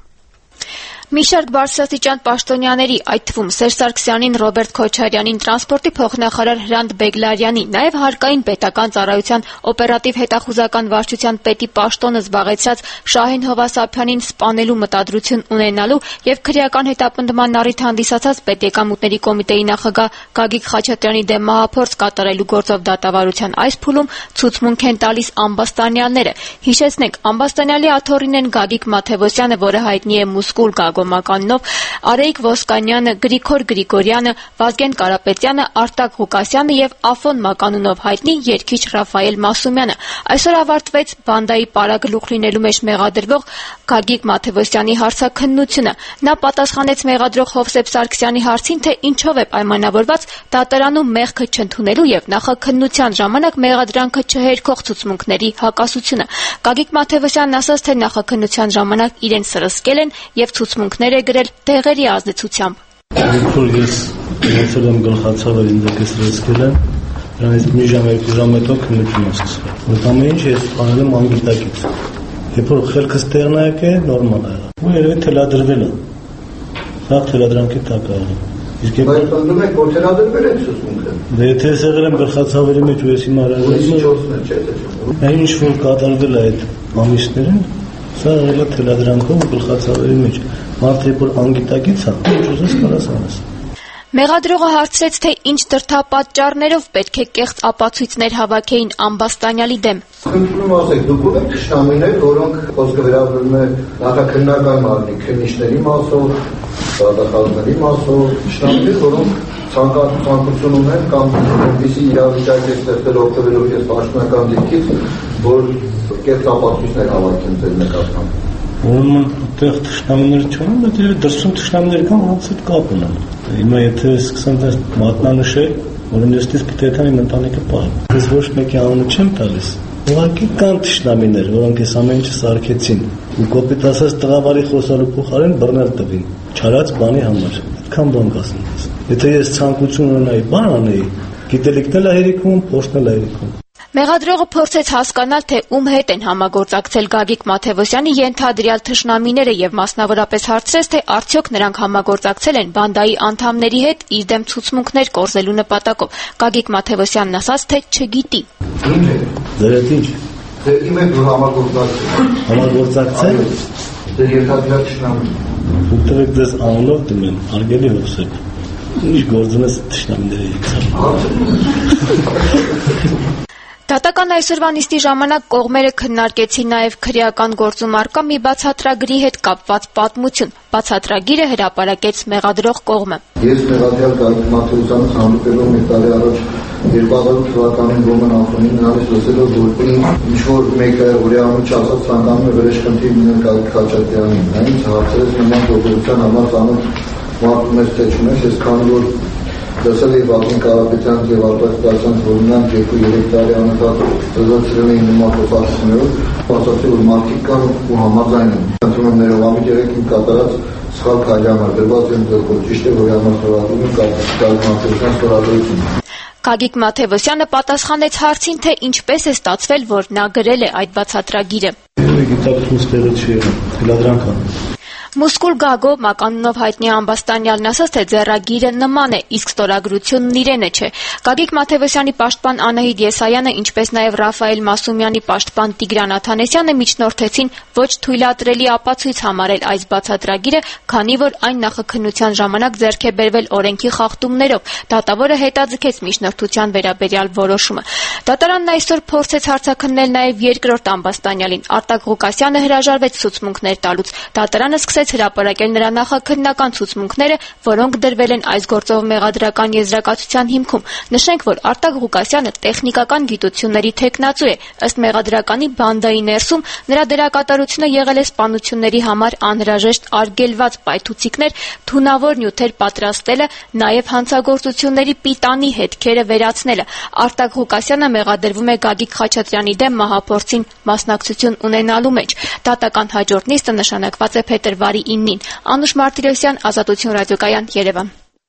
Մի շարք բարձրաստիճան պաշտոնյաների, այդ թվում Սերժ Սարգսյանին, Ռոբերտ Քոչարյանին, տրանսպորտի փոխնախարար Հրանտ Բեգլարյանին, նաև հարկային պետական ծառայության օպերատիվ հետախուզական վարչության պետի պաշտոնը զբաղեցրած Շահեն Հովասափյանին սպանելու մտադրություն ունենալու եւ քրեական հետապնդման առիթ հանդիսացած Պետեկամուտների կոմիտեի նախագահ Գագիկ Խաչատրյանի դեմ մահափորձ կատարելու գործով դատավարության այս փուլում ցուցմունք են տալիս ամբաստանյալները։ Հիշեցնենք, ամբաստանյալի աթոռին են Գագիկ Մաթևոսյանը, որը հայտնի է Մուսկուլ Գագոմականով, Արեիկ Ոսկանյանը, Գրիգոր Գրիգորյանը, Վազգեն Կարապետյանը, Արտակ Ղուկասյանը եւ Աֆոն Մականունով հայտնի երգիչ Ռաֆայել Մասումյանը։ Այսօր ավարտվեց բանդայի պարագլուխ լինելու մեջ մեղադրվող Գագիկ Մաթևոսյանի հարցաքննությունը։ Նա պատասխանեց մեղադրող Հովսեփ Սարգսյանի հարցին, թե ինչով է պայմանավորված դատարանում մեղքը չընդունելու եւ նախաքննության ժամանակ մեղադրանքը չհերքող ցուցմունքների հակասությունը։ Գագիկ Մաթևոսյանն ասաց, թե նախաքննության ժամանակ իրեն սրսկել են եւ ցուցմունքներ է գրել դեղերի ազդեցությամբ։ Ես ոնցել եմ գլխացավը ինձ կսրսկել եմ, դրանից մի ժամ 2 ժամ հետո քննություն է սկսվել։ Որ ամեն ինչ ես անել եմ անգիտակից։ Երբ որ խելքս տեղնայակ է, նորմալ է։ Ու երևի թելադրվել է։ Սա թելադրանքի տակ է։ Իսկ եթե ընդունում եք, որ թելադրվել է ցուցմունքը։ Դե եթե ես եղել եմ գլխացավերի մեջ ու ես հիմա ինչ որ կատարվել է այդ ամիսներին, սա եղել է թելադրանքով ու գլխացավերի մեջ։ Մարդը որ անգիտակից է, ինչ ուզես կարաս անես։ Մեղադրողը հարցրեց, թե ինչ դրդապատճառներով պետք է կեղծ ապացույցներ հավաքեին ամբաստանյալի դեմ։ Խնդրում ասեք, դուք եք թշնամիներ, որոնք խոսքը վերաբերում է նախաքննական մարմնի քննիչների մասով, դատախազների մասով, թշնամիներ, որոնք ցանկություն ունեն կամ որպեսզի իրավիճակ է ստեղծել օգտվելով ես պաշտոնական դիրքից, որ կեղծ ապացույցներ հավաքեն ձեր նկատմամբ։ Ուրեմն այդտեղ թշնամիներ չունեն, բայց դրսում թշնամիներ կան, որոնց հետ կապ ունեն։ Հիմա եթե սկսեմ դες մատնանշել, որ ես պիտի այդան իմ ընտանիքը պահեմ։ Ես ոչ մեկի անունը չեմ տալիս։ Ուղղակի կան թշնամիներ, որոնք այս ամեն ինչը սարքեցին ու կոպիտ ասած տղավարի խոսալու փոխարեն բռնել տվին, չարած բանի համար։ Այդքան բան կասեմ։ Եթե ես ցանկություն ունենայի բան անեի, գիտելիքն էլ հերիքում, փորձն էլ հերիքում։ Մեղադրողը փորձեց հասկանալ, թե ում հետ են համագործակցել Գագիկ Մաթևոսյանի ենթադրյալ թշնամիները եւ մասնավորապես հարցրեց, թե արդյոք նրանք համագործակցել են բանդայի անդամների հետ իր դեմ ցուցմունքներ կորզելու նպատակով։ Գագիկ Մաթևոսյանն ասաց, թե չգիտի։ Դերետ ինչ։ Դե իմ հետ որ համագործակցել։ Դե ենթադրյալ թշնամի։ Ուտեք դες անունով դիմեն, արգելի Հովսեփ։ Ինչ գործունես թշնամիների հետ։ Դատական այսօրվա նիստի ժամանակ կողմերը քննարկեցին նաև քրեական գործում առկա մի բացատրագրի հետ կապված պատմություն։ Բացատրագիրը հրապարակեց մեղադրող կողմը։ Ես մեղադրյալ Գագիկ Մաթեոսյանից հանդիպելով մի տարի առաջ 2008 թվականին Ռոման Ալխոնին նրանից լսելով, որ ինչ-որ մեկը օրյանում չասած ցանկանում է վրեժխնդիր լինել Գագիկ Խաչատրյանին։ Նա ինձ հարցրեց նման գործողության համար ծանոթ մարդու մեծ թե չունես, ես քանի որ լսել էի Վազգեն Կարապետյանից եւ Արտակ Տասյանից, որ նրանք 2-3 տարի անընդհատ զրուցել էին նման փոխհատուցումներով, ասացի, որ մարդիկ կան ու համաձայն են։ Խնդրում եմ ներողամիտ եղեք իմ կատարած սխալ քայլի համար, դրված եմ ձեռքով, ճիշտ է, որ համար ստորագրում եմ Գագիկ Մաթեոսյան ստորագրությունը։ Գագիկ Մաթեոսյանը պատասխանեց հարցին, թե ինչպես է ստացվել, որ նա գրել է այդ բացատրագիրը։ Գիտակցությունից տեղը չի եղել, հլադրանք է։ Մուսկուլ Գագո մականունով հայտնի Ամբաստանյալն ասաց, թե ձեռագիրը նման է, իսկ ստորագրությունն իրենը չէ։ Գագիկ Մաթեոսյանի պաշտպան Անահիտ Եսայանը, ինչպես նաև Ռաֆայել Մասումյանի պաշտպան Տիգրան Աթանեսյանը միջնորդեցին ոչ թույլատրելի ապացույց համարել այս բացատրագիրը, քանի որ այն նախաքննության ժամանակ ձեռք է բերվել օրենքի խախտումներով։ Դատավորը հետաձգեց միջնորդության վերաբերյալ որոշումը։ Դատարանն այսօր փորձեց հարցաքննել նաև երկրորդ Ամբաստանյալին։ Արտակ Ղուկասյանը հրաժարվեց ցուցմունքներ տալուց։ Դատարանը սկսեց հրապարակել նրա նախաքննական ցուցմունքները, որոնք դրվել են այս գործով մեղադրական եզրակացության հիմքում։ Նշենք, որ Արտակ Ղուկասյանը տեխնիկական գիտությունների թեկնածու է։ Ըստ մեղադրականի բանդայի ներսում նրա դերակատարությունը եղել է սպանությունների համար անհրաժեշտ արգելված պայթուցիկներ, թունավոր նյութեր պատրաստելը, նաև հանցագործությունների պիտանի հետքերը վերացնելը։ Արտակ Ղուկասյանը մեղադրվում է Գագիկ Խաչատրյանի դեմ մահափորձին մասնակցություն ունենալու մեջ։ Դատական հաջորդ նիստը նշանակված է փետրվարի 9-ին։ Անուշ Մարտիրոսյան, Ազատություն ռադիոկայան, Երևան։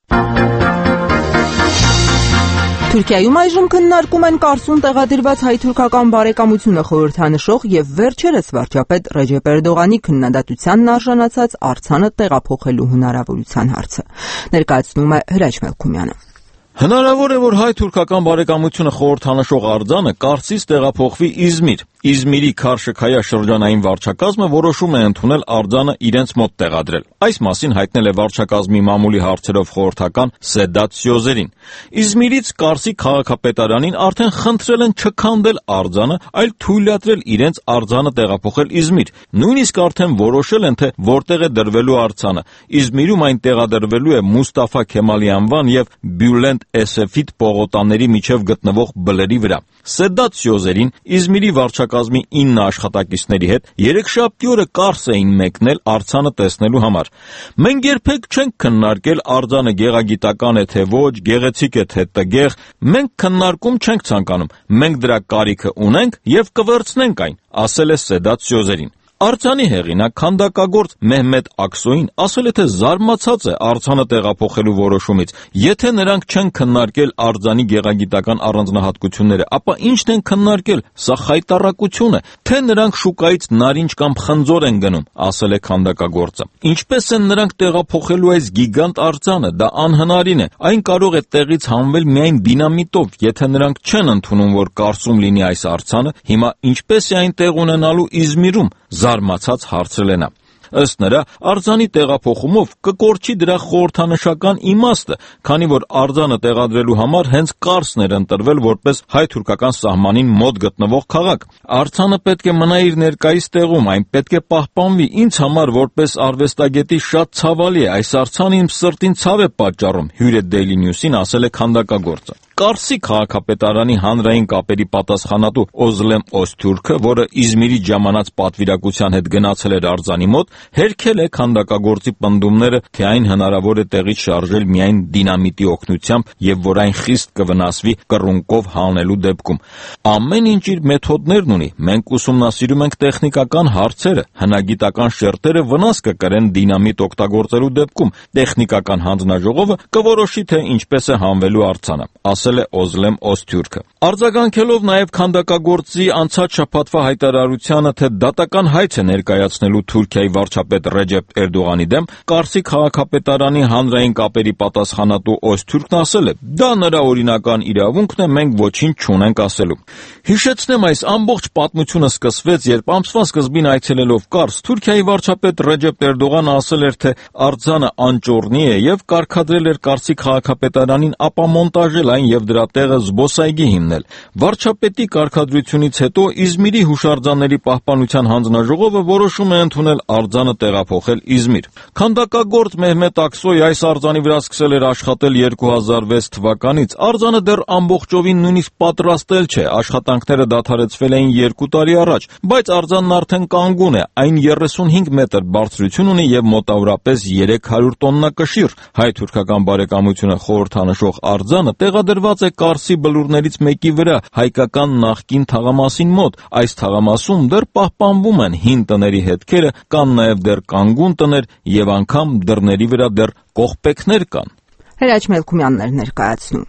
Թուրքիայում այժմ քննարկում են Կարսում տեղադրված հայ-թուրքական բարեկամությունը խորհրդանշող եւ վերջերս վարչապետ Ռեջեփ Էրդողանի քննադատությանն արժանացած արձանը տեղափոխելու հնարավորության հարցը։ Ներկայացնում է Հրաչ Մելքումյանը։ Հնարավոր է, որ հայ-թուրքական բարեկամությունը խորհրդանշող արձանը Կարսից տեղափոխվի Իզմիր։ Իզմիրի Քարշքայա շրջանային վարչակազմը որոշում է ընդունել արձանը իրենց մոտ տեղադրել։ Այս մասին հայտնել է վարչակազմի մամուլի հարցերով խորհրդական Սեդատ Սյոզերին։ Իզմիրից Կարսի քաղաքապետարանին արդեն խնդրել են չքանդել արձանը, այլ թույլատրել իրենց արձանը տեղափոխել Իզմիր։ Նույնիսկ արդեն որոշել են, թե որտեղ է դրվելու արձանը։ Իզմիրում այն տեղադրվելու է Մուստաֆա Քեմալի անվան եւ Բյուլենդ Էսեֆիտ պողոտաների միջև գտնվող բլրի վրա։ Սեդատ Սյոզերին Իզմիրի վարչակազմի 9 աշխատակիցների հետ երեքշաբթի օրը Կարս էին մեկնել արձանը տեսնելու համար։ Մենք երբեք չենք քննարկել արձանը գեղագիտական է թե ոչ, գեղեցիկ է թե տգեղ, մենք քննարկում չենք ցանկանում, մենք դրա կարիքը ունենք եւ կվերցնենք այն, ասել է Սեդատ Սյոզերին։ Արձանի հեղինակ քանդակագործ Մեհմեդ Աքսոին ասել է, թե զարմացած է արձանը տեղափոխելու որոշումից։ Եթե նրանք չեն քննարկել արձանի գեղագիտական առանձնահատկությունները, ապա ի՞նչն են քննարկել։ Սա խայտառակություն է, թե նրանք շուկայից նարինջ կամ խնձոր են գնում, ասել է քանդակագործը։ Ինչպես են նրանք տեղափոխելու այս գիգանտ արձանը, դա անհնարին է։ Այն կարող է տեղից հանվել միայն դինամիտով, եթե նրանք չեն ընդունում, որ Կարսում լինի այս արձանը, հիմա ինչպես է այն տեղ ունենալու Իզմիրում, զարմացած հարցրել է նա։ Ըստ նրա, արձանի տեղափոխումով կկորչի դրա խորհրդանշական իմաստը, քանի որ արձանը տեղադրելու համար հենց Կարսն էր ընտրվել որպես հայ-թուրքական սահմանին մոտ գտնվող քաղաք։ Արձանը պետք է մնա իր ներկայիս տեղում, այն պետք է պահպանվի։ Ինձ համար որպես արվեստագետի շատ ցավալի է, այս արձանը իմ սրտին ցավ է պատճառում, հյուր է Daily News-ին ասել է քանդակագործը։ Կարսի քաղաքապետարանի հանրային կապերի պատասխանատու Օզլեմ Օսթյուրքը, որը Իզմիրի ժամանած պատվիրակության հետ գնացել էր արձանի մոտ, հերքել է քանդակագործի պնդումները, թե այն հնարավոր է տեղից շարժել միայն դինամիտի օգնությամբ եւ որ այն խիստ կվնասվի կռունկով հանելու դեպքում։ Ամեն ինչ իր մեթոդներն ունի։ Մենք ուսումնասիրում ենք տեխնիկական հարցերը, հնագիտական շերտերը վնաս կկրեն դինամիտ օգտագործելու դեպքում։ Տեխնիկական հանձնաժողովը կորոշի, թե ինչպես է հանվելու արձանը, ասել է Օզլեմ Օսթյուրքը։ Արձագանքելով նաև քանդակագործի անցած շաբաթվա հայտարարությանը, թե դատական հայց է ներկայացնելու Թուրքիայի վարչապետ Ռեջեփ Էրդողանի դեմ, Կարսի քաղաքապետարանի հանրային կապերի պատասխանատու Օսթյուրքն ասել է. «Դա նրա օրինական իրավունքն է, մենք ոչինչ չունենք ասելու»։ Հիշեցնեմ, այս ամբողջ պատմությունը սկսվեց, երբ ամսվա սկզբին այցելելով Կարս, Թուրքիայի վարչապետ Ռեջեփ Էրդողանը ասել էր, թե արձանը անճոռնի է եւ կարգադրել էր Կարսի քաղաքապետարանին ապամոնտաժել այն եւ դրա տեղը զբոսայգի հիմնել։ Վարչապետի կարգադրությունից հետո Իզմիրի հուշարձանների պահպանության հանձնաժողովը որոշում է ընդունել արձանը տեղափոխել Իզմիր։ Քանդակագործ Մեհմեդ Ակսոյի այս արձանի վրա սկսել էր աշխատել 2006 թվականից։ Արձանը դեռ ամբողջովին նույնիսկ պատրաստել չէ, աշխատանքները դադարեցվել էին 2 տարի առաջ, բայց արձանն արդեն կանգուն է, այն 35 մետր բարձրություն ունի եւ մոտավորապես 300 տոննա կշիռ։ Հայ-թուրքական բարեկամությունը խորհրդանշող արձանը տեղադրված է Կարսի բլուրներից մեկի վրա, հայկական նախկին թաղամասին մոտ։ Այս թաղամասում դեռ պահպանվում են հին տների հետքերը, կան նաև դեռ կանգուն տներ եւ անգամ դռների վրա դեռ կողպեքներ կան։ Հրաչ Մելքումյանն էր ներկայացնում։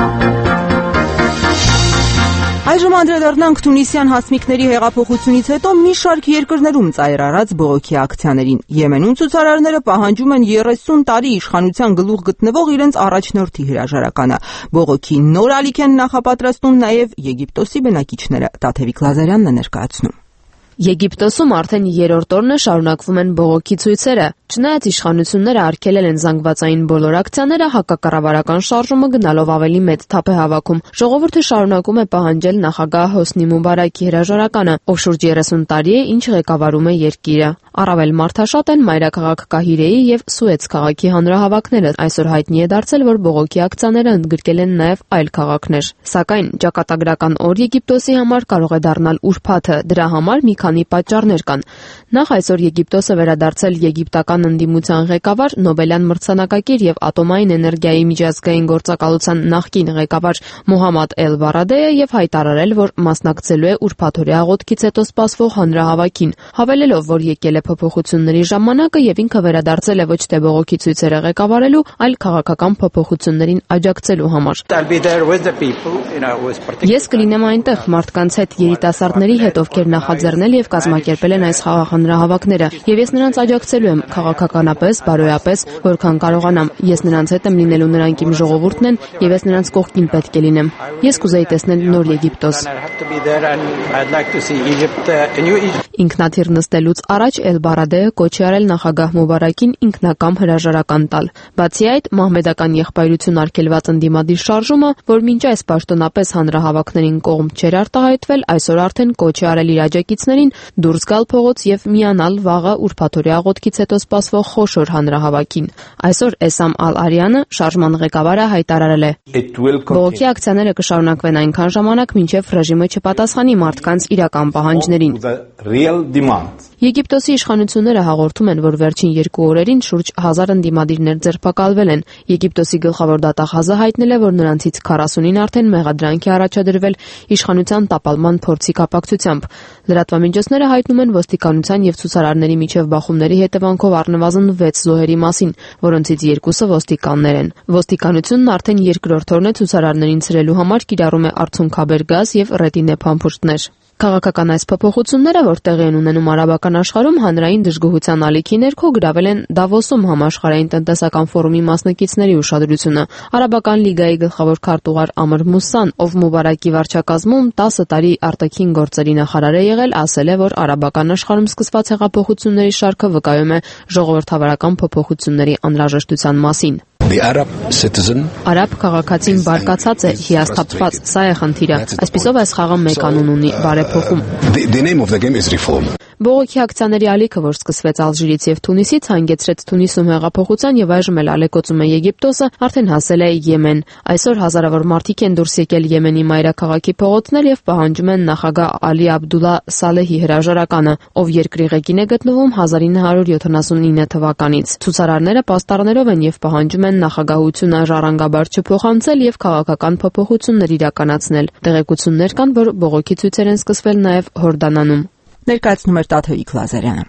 Այժմ անդրադառնանք Թունիսյան հասմիկների հեղափոխությունից հետո մի շարք երկրներում ծայր առած բողոքի ակցիաներին։ Եմենում ցուցարարները պահանջում են 30 տարի իշխանության գլուխ գտնվող իրենց առաջնորդի հրաժարականը։ Բողոքի նոր ալիք են նախապատրաստում նաև Եգիպտոսի բնակիչները։ Տաթևիկ Լազարյանն է ներկայացնում։ Եգիպտոսում արդեն 3-րդ օրն է շարունակվում են բողոքի ցույցերը։ Չնայած իշխանությունները արգելել են զանգվածային բոլոր ակցիաները, հակակառավարական շարժումը գնալով ավելի մեծ թափ է հավաքում։ Ժողովուրդը շարունակում է պահանջել նախագահ Հոսնի Մուբարակի հրաժարականը, ով շուրջ 30 տարի է ինչ ղեկավարում է երկիրը։ Առավել մարդաշատ են մայրաքաղաք Կահիրեի եւ Սուեց քաղաքի հանրահավաքները։ Այսօր հայտնի է դարձել, որ բողոքի ակցիաները ընդգրկել են նաեւ այլ քաղաքներ։ Սակայն ճակատագրական օր Եգիպտոսի համար կարող է դառնալ ուրբաթը։ Դրա համար մի քանի պատճառներ կան։ Նախ այսօր Եգիպտոսը վերադարձել եգիպտական ընդդիմության ղեկավար, Նոբելյան մրցանակակիր եւ ատոմային էներգիայի միջազգային գործակալության նախկին ղեկավար Մոհամմադ Էլ-Բարադեը եւ հայտարարել, որ մասնակցելու է ուրբաթօրյա աղոթքից հետո սպասվող հանրահավաքին, հավելելով, որ եկել է փոփոխությունների ժամանակը եւ ինքը վերադարձել է ոչ թե բողոքի ցույցերը ղեկավարելու, այլ քաղաքական փոփոխություններին աջակցելու համար։ Ես կլինեմ այնտեղ մարդկանց հետ, երիտասարդների հետ, ովքեր նախաձեռնել եւ կազմակերպել են այս հանրահավաքները, եւ ես նրանց աջակցելու եմ քաղաքականապես, բարոյապես, որքան կարողանամ։ Ես նրանց հետ եմ լինելու, նրանք իմ ժողովուրդն են եւ ես նրանց կողքին պետք է լինեմ։ Ես կուզեի տեսնել նոր Եգիպտոս։ Ինքնաթիռ նստելուց առաջ Էլ-Բարադեը կոչ է արել նախագահ Մուբարակին ինքնակամ հրաժարական տալ։ Բացի այդ, մահմեդական եղբայրություն արգելված ընդդիմադիր շարժումը, որ մինչ այս պաշտոնապես հանրահավաքներին կողմ չէր արտահայտվել, այսօր արդեն կոչ է արել իր աջակիցներին դուրս գալ փողոց եւ միանալ վաղը ուրբաթօրյա աղոթքից հետո սպասվող խոշոր հանրահավաքին։ Այսօր Էսամ Ալ-Արյանը, շարժման ղեկավարը, հայտարարել է. Բողոքի ակցիաները կշարունակվեն այնքան ժամանակ, մինչև ռեժիմը չպատասխանի մարդկանց իրական պահանջներին։ Եգիպտոսի իշխանությունները հաղորդում են, որ վերջին 2 օրերին շուրջ 1000 ընդդիմադիրներ ձերբակալվել են։ Եգիպտոսի գլխավոր դատախազը հայտնել է, որ նրանցից 40-ին արդեն մեղադրանք է առաջադրվել իշխանության տապալման փորձի կապակցությամբ։ Լրատվամիջոցները հայտնում են ոստիկանության եւ ցուցարարների միջև բախումների հետևանքով առնվազն 6 զոհերի մասին, որոնցից 2-ը ոստիկաններ են։ Ոստիկանությունն արդեն 2-րդ օրն է ցուցարարներին ցրելու համար կիրառում է արցունքաբեր գազ եւ ռետինե փամփուշտներ։ Քաղաքական այս փոփոխությունները, որ տեղի են ունենում արաբական աշխարհում, հանրային դժգոհության ալիքի ներքո գրավել են Դավոսում համաշխարհային տնտեսական ֆորումի մասնակիցների ուշադրությունը։ Արաբական լիգայի գլխավոր քարտուղար Ամր Մուսան, ով Մուբարակի վարչակազմում 10 տարի արտաքին գործերի նախարար է եղել, ասել է, որ արաբական աշխարհում սկսված հեղափոխությունների շարքը վկայում է ժողովրդավարական փոփոխությունների անհրաժեշտության մասին։ Արաբ քաղաքացին բարկացած է, հիասթափված, սա է խնդիրը։ Այսպիսով այս խաղը մեկ անուն ունի՝ բարեփոխում։ Բողոքի ակցիաների ալիքը, որ սկսվեց Ալժիրից եւ Թունիսից, հանգեցրեց Թունիսում հեղափոխության եւ այժմ էլ ալեկոծում է Եգիպտոսը, արդեն հասել է Եմեն։ Այսօր հազարավոր մարդիկ են դուրս եկել Եմենի մայրաքաղաքի փողոցներ եւ պահանջում են նախագահ Ալի Աբդուլլա Սալեհի հրաժարականը, ով երկրի ղեկին է գտնվում 1979 թվականից։ Ցուցարարները պաստառներով են եւ պահանջում են նախագահությունը ժառանգաբար չփոխանցել եւ քաղաքական փոփոխություններ իրականացնել։ Տեղեկություններ կան, որ բողոքի ցույցեր են սկսվել նաեւ Հորդանանում։ Ներկայացնում էր Տաթևիկ Լազարյանը։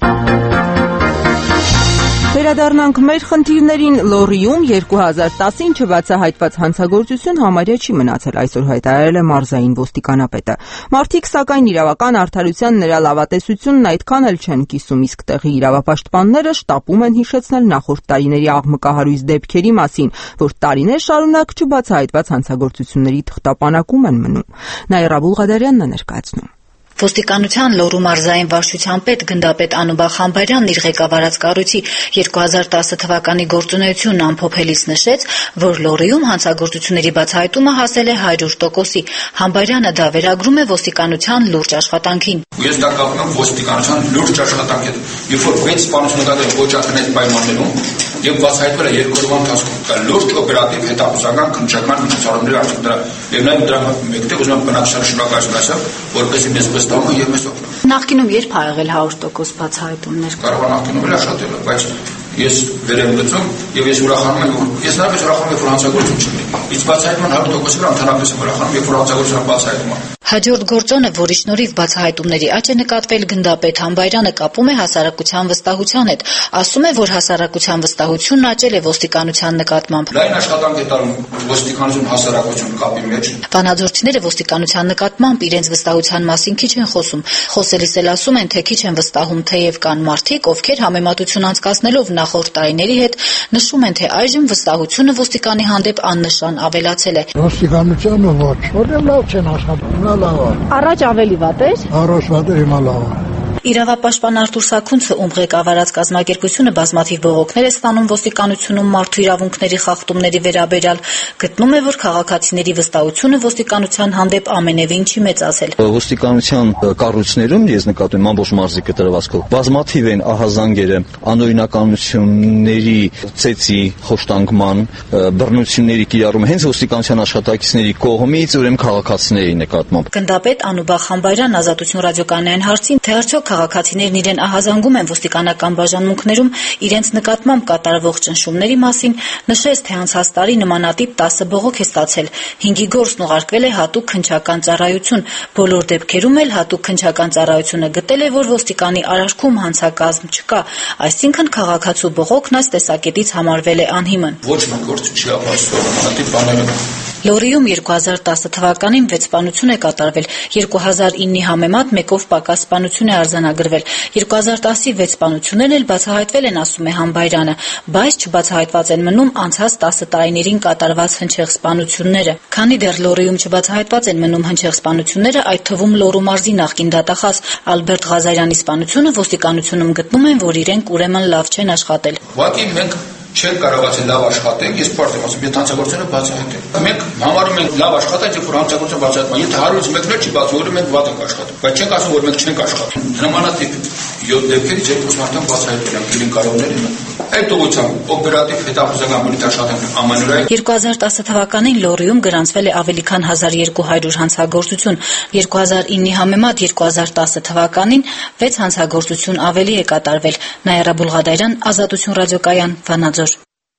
Վերադառնանք մեր խնդիրներին։ Լոռիում 2010-ին չբացահայտված հանցագործություն համարյա չի մնացել, այսօր հայտարարել է մարզային ոստիկանապետը։ Մարդիկ, սակայն, իրավական արդարության նրա լավատեսությունն այդքան էլ չեն կիսում, իսկ տեղի իրավապաշտպանները շտապում են հիշեցնել նախորդ տարիների աղմկահարույց դեպքերի մասին, որ տարիներ շարունակ չբացահայտված հանցագործությունների թղթապանակում են մնում։ Նաիրա Բուլղադարյանն է ներկայացնում։ Ոստիկանության Լոռու մարզային վարչության պետ գնդապետ Անուբա Խամբարյանն իր ղեկավարած կառույցի 2010 թվականի գործունեությունն ամփոփելիս նշեց, որ Լոռիում հանցագործությունների բացահայտումը հասել է 100%-ի։ Խամբարյանը դա վերագրում է ոստիկանության լուրջ աշխատանքին։ Ես դա կապում եմ ոստիկանության լուրջ աշխատանքի հետ։ Երբ որ 6 սպանություններ ոչակներ պայմաններում եւ բացահայտվել է 2 օրվա ընթացքում լուրջ օպերատիվ հետախուզական քննչական միջոցառումների արդյունքները եւ նաեւ դրա մեկտեղ ուզում եմ բնակչությանը շնորհակալություն ասել, որպեսզի մեզ վստահում են եւ մեզ օգնում։ Նախկինում երբ ա եղել 100% բացահայտումներ։ Կարող է նախկինում էլ շատ եղել, բայց ես վերեմ լուծում եւ ես ուրախանում եմ, որ ես նաեւ ուրախանում եմ, որ հանցագործություն չունի։ Իսկ բացահայտման 100%-ը վրա ընդհանրապես եմ ուրախանում, երբ որ հանցագործության բացահայտում է։ Հաջորդ գործոնը, որի շնորհիվ բացահայտումների աճ է նկատվել, գնդապետ Համբայրյանը կապում է հասարակության վստահության հետ։ Ասում է, որ հասարակության վստահությունն աճել է ոստիկանության նկատմամբ։ Լայն աշխատանք է տարում ոստիկանություն հասարակություն կապի մեջ։ Վանաձորցիները ոստիկանության նկատմամբ իրենց վստահության մասին քիչ են խոսում։ Խոսելիս էլ ասում են, թե քիչ են վստահում, թեև կան մարդիկ, ովքեր համեմատություն անցկացնելով նախորդ տարիների հետ նշում են, թե այժմ վստահությունը ոստիկանի հանդեպ աննշան ավելացել է։ Ոստիկանությունը ոչ, որտեղ լավ չեն աշխատում։ Առաջ ավելի վատ էր։ Առաջ վատ էր, հիմա լավ է։ Իրավապաշտպան Արտուր Սաքունցը, ում ղեկավարած կազմակերպությունը բազմաթիվ բողոքներ է ստանում ոստիկանությունում մարդու իրավունքների խախտումների վերաբերյալ, գտնում է, որ քաղաքացիների վստահությունը ոստիկանության հանդեպ ամենևին չի մեծացել։ Ոստիկանության կառույցներում ես նկատում եմ ամբողջ մարզի կտրվածքով բազմաթիվ են ահազանգերը, անօրինականությունների ծեծի, խոշտանգման, բռնությունների կիրառումը հենց ոստիկանության աշխատակիցների կողմից, ուրեմն քաղաքացիների նկատմամբ։ Գնդապետ Անուբա Խամբարյան Ազատություն ռադիոկայանային հարցին, թե արդյոք քաղաքացիներն իրեն ահազանգում են ոստիկանական բաժանմունքներում իրենց նկատմամբ կատարվող ճնշումների մասին, նշեց, թե անցած տարի նմանատիպ 10 բողոք է ստացել։ 5-ի գործն ուղարկվել է հատուկ քննչական ծառայություն։ Բոլոր դեպքերում էլ հատուկ քննչական ծառայությունը գտել է, որ ոստիկանի արարքում հանցակազմ չկա, այսինքն քաղաքացու բողոքն այս տեսակետից համարվել է անհիմն։ Ոչ մի գործ չի ապահովում նմանատիպ բաները։ Լոռիում 2010 թվականին 6 սպանություն է կատարվել, 2009-ի համեմատ 1-ով պակաս սպանություն է արձանագրվել։ 2010-ի 6 սպանություններն էլ բացահայտվել են, ասում է Համբայրյանը, բայց չբացահայտված են մնում անցած 10 տարիներին կատարված հնչեղ սպանությունները։ Քանի դեռ Լոռիում չբացահայտված են մնում հնչեղ սպանությունները, այդ թվում Լոռու մարզի նախկին դատախազ Ալբերտ Ղազարյանի սպանությունը ոստիկանությունում գտնում են, որ իրենք ուրեմն լավ չեն աշխատել։ Ուղղակի մենք չեն կարողացել լավ աշխատել, ես պարզ եմ ասում, եթե հանցագործությունը բացահայտել։ Մենք համարում ենք լավ աշխատել, երբ որ հանցագործությունը բացահայտվում է։ Եթե 100-ից 1-ն չի բացվում, մենք վատ ենք աշխատում։ Բայց չենք ասում, որ մենք չենք աշխատում։ Նմանատիպ 7 դեպքերից 2-ն արդեն բացահայտվել են գլին կարողներին։ Այդ ուղղությամբ օպերատիվ հետախուզական բնութաշատանք ամանորային 2010 թվականին Լոռիում գրանցվել է ավելի քան 1200 հանցագործություն, 2009-ի համեմատ 2010 թվականին 6 հանցագործություն ավելի է կատարվել։ Նաիրա Բուլղադարյան, Ազատություն ռադիոկայան, Վանաձոր։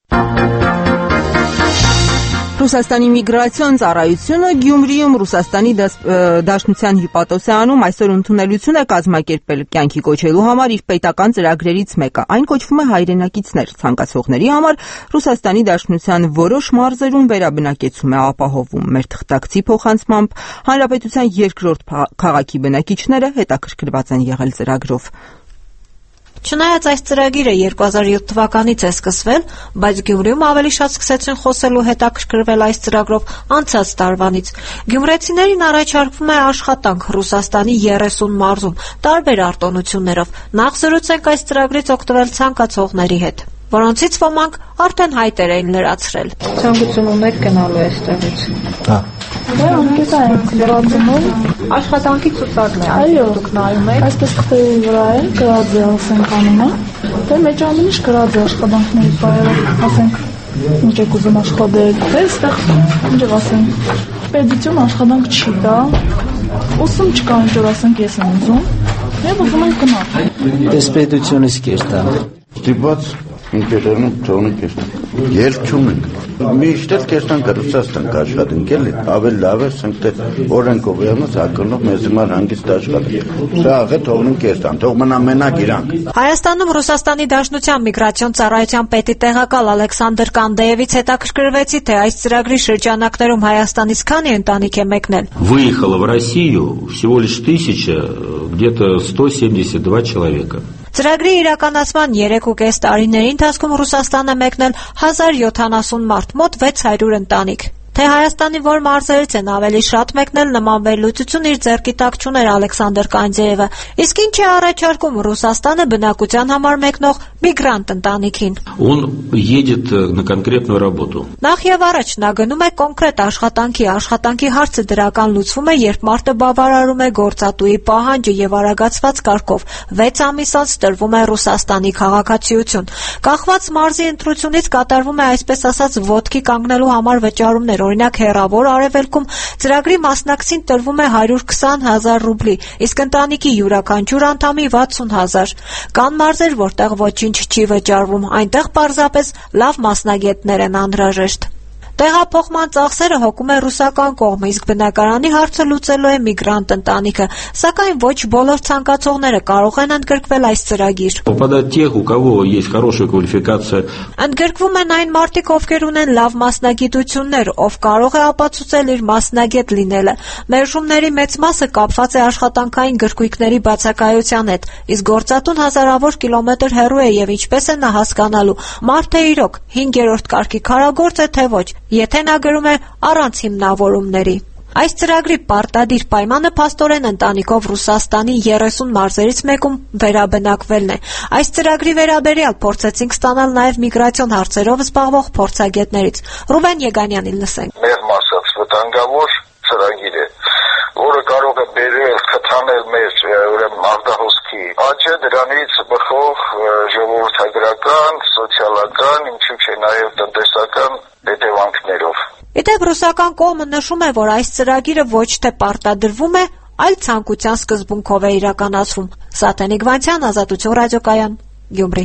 Ռուսաստանի միգրացիոն ծառայությունը Գյումրիում Ռուսաստանի Դաշնության հիպատոսեանում այսօր ընդունելություն է կազմակերպել կյանքի կոչելու համար իր պետական ծրագրերից մեկը։ Այն կոչվում է հայրենակիցներ։ Ցանկացողների համար Ռուսաստանի Դաշնության որոշ մարզերում վերաբնակեցում է ապահովում։ Մեր թղթակցի փոխանցմամբ Հանրապետության երկրորդ քաղաքի բնակիչները հետաքրքրված են եղել ծրագրով։ Չնայած այս ծրագիրը 2007 թվականից է սկսվել, բայց Գյումրիում ավելի շատ սկսեցին խոսել ու հետաքրքրվել այս ծրագրով անցած տարվանից։ Գյումրեցիներին առաջարկվում է աշխատանք Ռուսաստանի 30 մարզում, տարբեր արտոնություններով։ Նախ զրուցենք այս ծրագրից օգտվել ցանկացողների հետ, որոնցից ոմանք արդեն հայտեր էին լրացրել։ Ցանկություն ունեք գնալու այստեղից։ Հա։ Դե անկես ենք լրացնում աշխատանքի ցուցակն է, այո, դուք նայում եք։ Այստեղ թղթերի վրա է գրածը, ասենք անունը։ Դե մեջ ամենից գրածը աշխատանքների ֆայլը, ասենք ինչ եք ուզում աշխատել։ Դե այստեղ ինչ ասենք պետություն աշխատանք չի տա։ Ուսում չկա ինչ որ ասենք ես եմ ուզում։ Եվ ուզում ենք գնալ։ Էս պետությունից կերտա։ Ստիպված ինքերերն թողնի կերտան։ Երբ չունենք։ Միշտ էլ կերտան Ռուսաստան աշխատենք էլի, ավելի լավ է սնկտե օրենքով եղնած ակնով մեզ հիմար հանգիստ աշխատենք։ Սա աղը թողնին կերտան, թող մնա մենակ իրանք։ Հայաստանում Ռուսաստանի Դաշնության միգրացիոն ծառայության պետի տեղակալ Ալեքսանդր Կանդեևից հետաքրքրվեցի, թե այս ծրագրի շրջանակներում Հայաստանից քանի ընտանիք է մեկնել։ Выехало в Россию всего лишь 1000, где-то 172 человека. Ծրագրի իրականացման 3.5 տարիների ընթացքում Ռուսաստան է մեկնել 1070 մարդ, մոտ 600 ընտանիք։ Թե Հայաստանի որ մարզերից են ավելի շատ մեկնել նման վերլուծություն իր ձեռքի տակ չուներ Ալեքսանդր Կանդրեևը, իսկ ինչ է առաջարկում Ռուսաստանը բնակության համար մեկնող միգրանտ ընտանիքին։ Он едет на конкретную работу. Նախ եւ առաջ նա գնում է կոնկրետ աշխատանքի հարցը դրական լուծվում է, երբ մարդը բավարարում է գործատուի պահանջը եւ արագացված կարգով 6 ամիս անց տրվում է Ռուսաստանի քաղաքացիություն։ Կախված մարզի ընտրությունից կատարվում է այսպես ասած ոտքի կանգնելու համար վճարումներ, օրինակ հեռավոր արևելքում ծրագրի մասնակցին տրվում է 120,000 ռուբլի, իսկ ընտանիքի յուրաքանչյուր անդամի 60,000։ Կան մարզեր, որտեղ ոչինչ չի վճարվում, այնտեղ պարզապես լավ մասնագետներ են անհրաժեշտ։ Տեղափոխման ծախսերը հոգում է ռուսական կողմը, իսկ բնակարանի հարցը լուծելու է միգրանտ ընտանիքը, սակայն ոչ բոլոր ցանկացողները կարող են ընդգրկվել այս ծրագիր։ Попадают тех, у кого есть хорошая квалификация. Ընդգրկվում են այն մարդիկ, ովքեր ունեն լավ մասնագիտություններ, ով կարող է ապացուցել իր մասնագետ լինելը։ Մերժումների մեծ մասը կապված է աշխատանքային գրքույկների բացակայության հետ, իսկ գործատուն հազարավոր կիլոմետր հեռու է եւ ինչպես է նա հասկանալու, մարդը իրոք 5-րդ կարգի քարագործ է թե ոչ, եթե նա գրում է առանց հիմնավորումների։ Այս ծրագրի պարտադիր պայմանը փաստորեն ընտանիքով Ռուսաստանի 30 մարզերից մեկում վերաբնակվելն է։ Այս ծրագրի վերաբերյալ փորձեցինք ստանալ նաև միգրացիոն հարցերով զբաղվող փորձագետներից։ Ռուբեն Եգանյանին լսենք։ Մեր մասած վտանգավոր ծրագիր է, որը կարող է բերել խթանել մեր ուրեմն արտահոսքի աճը, դրանից բխող ժողովրդագրական, սոցիալական, ինչու՞ չէ նաև տնտեսական հետևանքներով։ Իդեպ ռուսական կողմը նշում է, որ այս ծրագիրը ոչ թե պարտադրվում է, այլ ցանկության սկզբունքով է իրականացվում։ Սաթենիկ Վանցյան, Ազատություն ռադիոկայան, Գյումրի։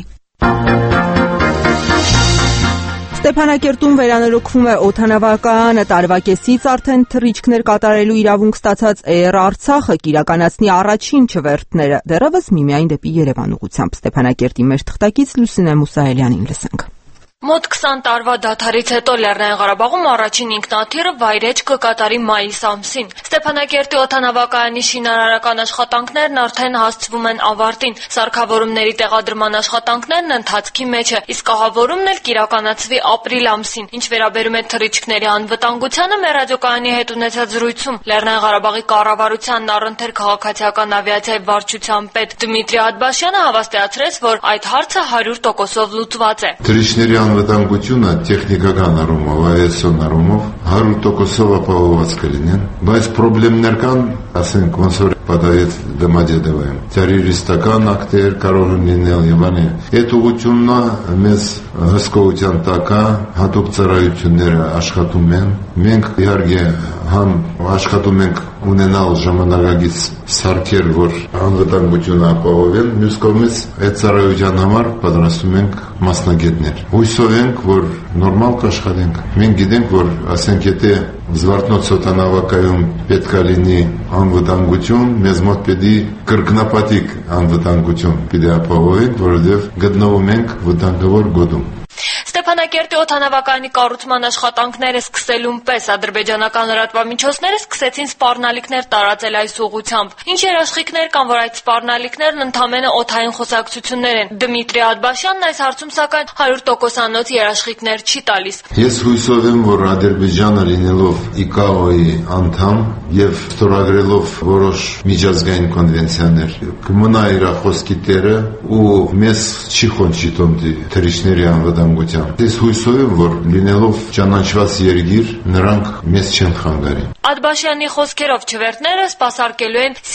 Ստեփանակերտում վերանորոգվում է օդանավակայանը, տարվա կեսից արդեն թռիչքներ կատարելու իրավունք ստացած Air Արցախը կիրականացնի առաջին չվերթները, դեռևս միմիայն դեպի Երևան ուղղությամբ։ Ստեփանակերտի մեր թղթակից Լուսինե Մուսայելյանին լսենք։ Մոտ 20 տարվա դադարից հետո Լեռնային Ղարաբաղում առաջին ինքնաթիռը վայրէջք կկատարի մայիս ամսին։ Ստեփանակերտի օդանավակայանի շինարարական աշխատանքներն արդեն հասցվում են ավարտին։ Սարքավորումների տեղադրման աշխատանքներն ընթացքի մեջ է, իսկ կահավորումն էլ կիրականացվի ապրիլ ամսին։ Ինչ վերաբերում է թռիչքների անվտանգությանը, մեր ռադիոկայանի հետ ունեցած զրույցում Լեռնային Ղարաբաղի կառավարությանն առընթեր քաղաքացիական ավիացիայի վարչության պետ Դմիտրի Ադբաշյանը հավաստիացրեց, որ այդ հարցը 100%-ով լուծված է։ Թռիչքների անվտանգությունը տեխնիկական առումով, ավիացիոն առումով 100%-ով ապահովված կլինեն, բայց խնդիրներ կան, ասենք ոնց որ պատահեց Դոմոդեդովым։ Տերորիստական ակտեր կարող են լինել եւ այլն։ Այդ ուղղությունն մեզ հսկողության տակ է, հատուկ ծառայությունները աշխատում են։ Մենք իհարկե համ աշխատում ենք ունենալ ժամանակակից սարքեր, որ անվտանգությունը ապահովեն, մյուս կողմից այդ ծառայության համար պատրաստում ենք մասնագետներ։ Հույսով ենք, որ նորմալ կաշխատենք։ Մենք գիտենք, որ ասենք եթե Զվարթնոց օդանավակայում պետք է լինի անվտանգություն, մեզ մոտ պետք է կրկնապատիկ անվտանգություն պետք է ապահովենք, որովհետև գտնվում ենք վտանգավոր գոտում։ Ստեփանակերտի օդանավակայանի կառուցման աշխատանքները սկսելուն պես ադրբեջանական լրատվամիջոցները սկսեցին սպառնալիքներ տարածել այս ուղղությամբ։ Ինչ երաշխիքներ կան, որ այդ սպառնալիքներն ընդամենը օդային խոսակցություններ են։ Դմիտրի Ադբաշյանն այս հարցում սակայն 100%-անոց երաշխիքներ չի տալիս։ Ես հույսով եմ, որ Ադրբեջանը լինելով ICAO-ի անդամ եւ ստորագրելով որոշ միջազգային կոնվենցիաներ, կմնա իր խոսքի տերը ու մեզ չի խոնչի տոնդի թռիչքների անվտանգության։ Ես հույսով եմ, որ լինելով ճանաչված երկիր, նրանք մեզ չեն խանգարի։ Ադբաշյանի խոսքերով չվերթները սպասարկելու են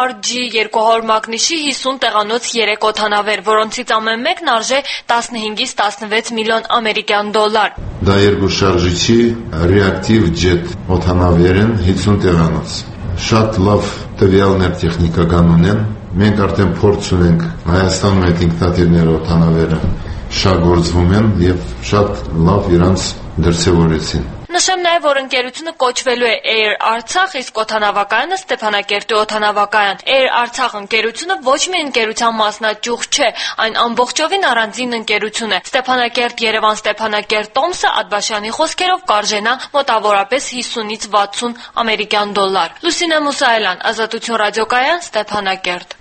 CRG-200 մագնիշի 50 տեղանոց 3 օդանավեր, որոնցից ամեն մեկն արժե 15-ից 16 միլիոն ամերիկյան դոլար։ Դա երկու շարժիչի ռեակտիվ ջետ օդանավեր են 50 տեղանոց։ Շատ լավ տվյալներ տեխնիկական ունեն։ Մենք արդեն փորձ ունենք Հայաստանում այդ ինքնաթիռները օդանավերը շահգործվում են եւ շատ լավ իրանց դրսեւորեցին։ Նշեմ նաև, որ ընկերությունը կոչվելու է Air Արցախ, իսկ օդանավակայանը Ստեփանակերտի օդանավակայան։ Air Արցախ ընկերությունը ոչ մի ընկերության մասնաճյուղ չէ, այն ամբողջովին առանձին ընկերություն է։ Ստեփանակերտ-Երևան Ստեփանակերտ տոմսը Ադբաշյանի խոսքերով կարժենա մոտավորապես 50-ից 60 ամերիկյան դոլար։ Լուսինե Մուսայելյան, Ազատություն ռադիոկայան, Ստեփանակերտ։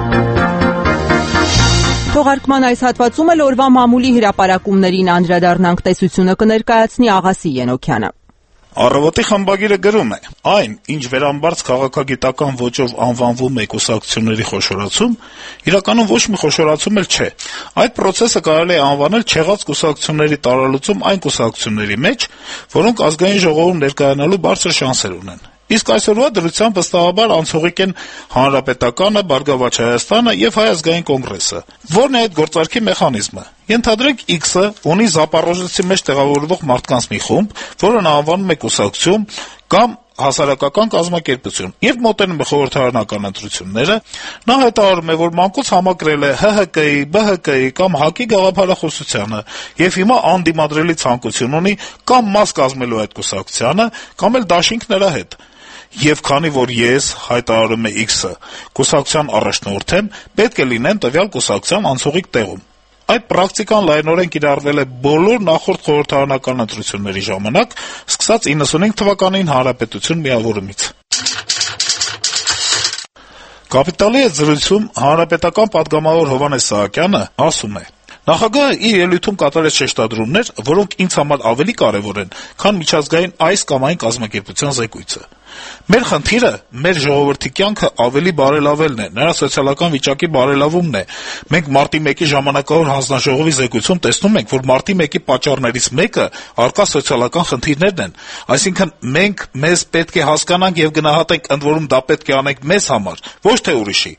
Թողարկման այս հատվածում էլ օրվա մամուլի հրապարակումներին անդրադառնանք, տեսությունը կներկայացնի Աղասի Ենոքյանը։ Առավոտի խմբագիրը գրում է. այն, ինչ վերամբարձ քաղաքագիտական ոճով անվանվում է կուսակցությունների խոշորացում, իրականում ոչ մի խոշորացում էլ չէ։ Այդ process-ը կարելի է անվանել չեղած կուսակցությունների տարալուծում այն կուսակցությունների մեջ, որոնք ազգային ժողովում ներկայանալու բարձր շանսեր ունեն։ Իսկ այսօրվա դրությամբ վստահաբար անցողիկ են Հանրապետականը, Բարգավաճ Հայաստանը եւ Հայ ազգային կոնգրեսը։ Որն է այդ գործարքի մեխանիզմը։ Ենթադրենք X-ը ունի Զապարոժեցի մեջ տեղավորվող մարդկանց մի խումբ, որն անվանում է կուսակցություն կամ հասարակական կազմակերպություն, եւ մոտենում է խորհրդարանական ընտրությունները, նա հայտարարում է, որ մանկուց համակրել է ՀՀԿ-ի, ԲՀԿ-ի կամ ՀԱԿ-ի գաղափարախոսությանը եւ հիմա անդիմադրելի ցանկություն ունի կամ մաս կազմելու այդ կուսակցությանը, կամ էլ դաշինք նրա հետ։ Եվ քանի որ ես, հայտարարում է X-ը, կուսակցության առաջնորդ եմ, պետք է լինեմ տվյալ կուսակցության անցողիկ տեղում։ Այդ պրակտիկան լայնորեն կիրառվել է բոլոր նախորդ խորհրդարանական ընտրությունների ժամանակ, սկսած 95 թվականին հանրապետություն միավորումից։ Կապիտալի հետ զրույցում հանրապետական պատգամավոր Հովհաննես Սահակյանը ասում է. Նախագահը իր ելույթում կատարեց շեշտադրումներ, որոնք ինձ համար ավելի կարևոր են, քան միջազգային այս կամ այն կազմակերպության զեկույցը։ Մեր խնդիրը մեր ժողովրդի կյանքը ավելի բարելավելն է, նրա սոցիալական վիճակի բարելավումն է։ Մենք մարտի 1-ի ժամանակավոր հանձնաժողովի զեկույցում տեսնում ենք, որ մարտի 1-ի պատճառներից մեկը առկա սոցիալական խնդիրներն են։ Այսինքն մենք մեզ պետք է հասկանանք եւ գնահատենք, ընդ որում դա պետք է անենք մեզ համար, ոչ թե ուրիշի։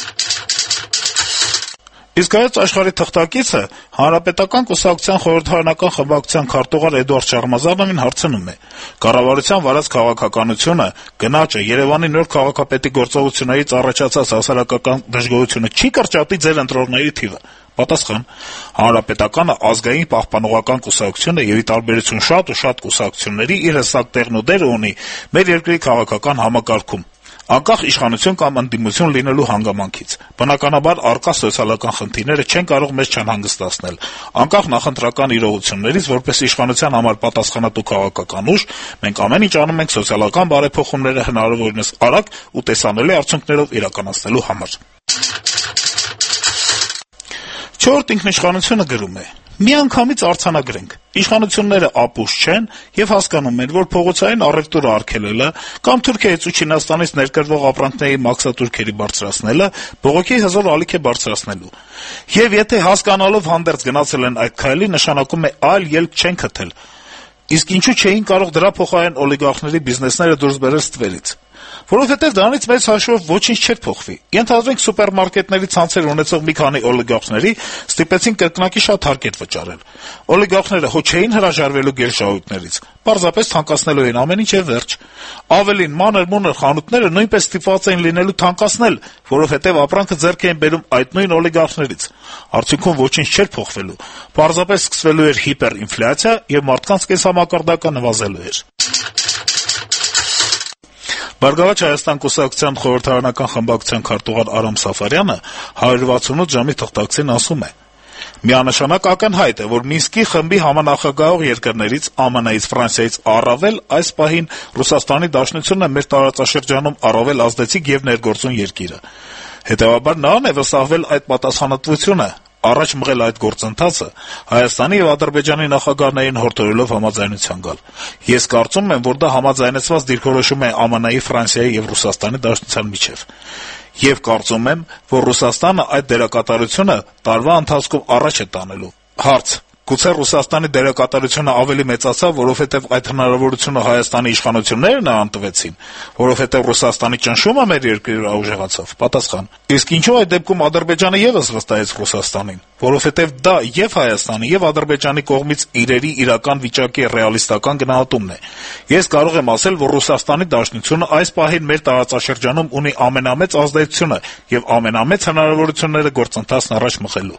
Իսկ հայոց աշխարհի թղթակիցը Հանրապետական կուսակցության խորհրդարանական խմբակցության քարտուղար Էդուարդ Շարմազանովին հարցնում է. կառավարության վարած քաղաքականությունը, գնաճը, Երևանի նոր քաղաքապետի գործողություններից առաջացած հասարակական դժգոհությունը չի կրճատի ձեր ընտրողների թիվը։ Պատասխան. Հանրապետականը ազգային պահպանողական կուսակցություն է եւ ի տարբերություն շատ ու շատ կուսակցությունների իր հստակ տեղն ու դերը ունի մեր երկրի քաղաքական համակարգում։ Անկախ իշխանություն կամ ընդդիմություն լինելու հանգամանքից։ Բնականաբար առկա սոցիալական խնդիրները չեն կարող մեզ չանհանգստացնել։ Անկախ նախընտրական իրողություններից, որպես իշխանության համար պատասխանատու քաղաքական ուժ, մենք ամեն ինչ անում ենք սոցիալական բարեփոխումները հնարավորինս արագ ու տեսանելի արդյունքներով իրականացնելու համար։ Չորրորդ ինքնիշխանությունը գրում է. Միանգամից արձանագրենք. իշխանությունները ապուշ չեն եւ հասկանում են, որ փողոցային առևտուրը արգելելը կամ Թուրքիայից ու Չինաստանից ներկրվող ապրանքների մաքսատուրքերի բարձրացնելը բողոքի հզոր ալիք է բարձրացնելու։ Եվ եթե հասկանալով հանդերձ գնացել են այդ քայլի, նշանակում է այլ ելք չեն գտել։ Իսկ ինչու չէին կարող դրա փոխարեն օլիգարխների բիզնեսները դուրս բերել ստվերից։ Որովհետև դրանից մեծ հաշվով ոչինչ չէր փոխվի։ Ենթադրենք սուպերմարկետների ցանցեր ունեցող մի քանի օլիգարխների ստիպեցին կրկնակի շատ հարկեր վճարել։ Օլիգարխները հո չէին հրաժարվելու գերժահույթներից, պարզապես թանկացնելու էին ամեն ինչ եւ վերջ։ Ավելին, մանր-մունր խանութները նույնպես ստիպված էին լինելու թանկացնել, որովհետև ապրանքը ձեռք էին բերում այդ նույն օլիգարխներից։ Արդյունքում ոչինչ չէր փոխվելու։ Պարզապես սկսվելու էր հիպերինֆլյացիա եւ մարդկանց կենսամակարդակը նվազելու էր։ Բարգավաճ Հայաստան կուսակցության խորհրդարանական խմբակցության քարտուղար Արամ Սաֆարյանը 168 ժամի թղթակցին ասում է. Միանշանակ ակնհայտ է, որ Մինսկի խմբի համանախագահող երկրներից ԱՄՆ-ից, Ֆրանսիայից առավել այս պահին Ռուսաստանի Դաշնությունն է մեր տարածաշրջանում առավել ազդեցիկ եւ ներգործուն երկիրը։ Հետեւաբար նրան է վստահվել այդ պատասխանատվությունը, առաջ մղել այդ գործընթացը, Հայաստանի եւ Ադրբեջանի նախագահներին հորդորելով համաձայնության գալ։ Ես կարծում եմ, որ դա համաձայնեցված դիրքորոշում է ԱՄՆ-ի, Ֆրանսիայի եւ Ռուսաստանի Դաշնության միջեւ։ Եվ կարծում եմ, որ Ռուսաստանը այդ դերակատարությունը տարվա ընթացքում առաջ է տանելու։ Հարց. Գուցե Ռուսաստանի դերակատարությունը ավելի մեծացավ, որովհետև այդ հնարավորությունը Հայաստանի իշխանությունները նրան տվեցին, որովհետև Ռուսաստանի ճնշումը մեր երկրի վրա ուժեղացավ։ Պատասխան. Իսկ ինչու այդ դեպքում Ադրբեջանը եւս վստահեց Ռուսաստանին, որովհետև դա եւ Հայաստանի եւ Ադրբեջանի կողմից իրերի իրական վիճակի ռեալիստական գնահատումն է։ Ես կարող եմ ասել, որ Ռուսաստանի Դաշնությունը այս պահին մեր տարածաշրջանում ունի ամենամեծ ազդեցությունը եւ ամենամեծ հնարավորությունները գործընթացն առաջ մղելու։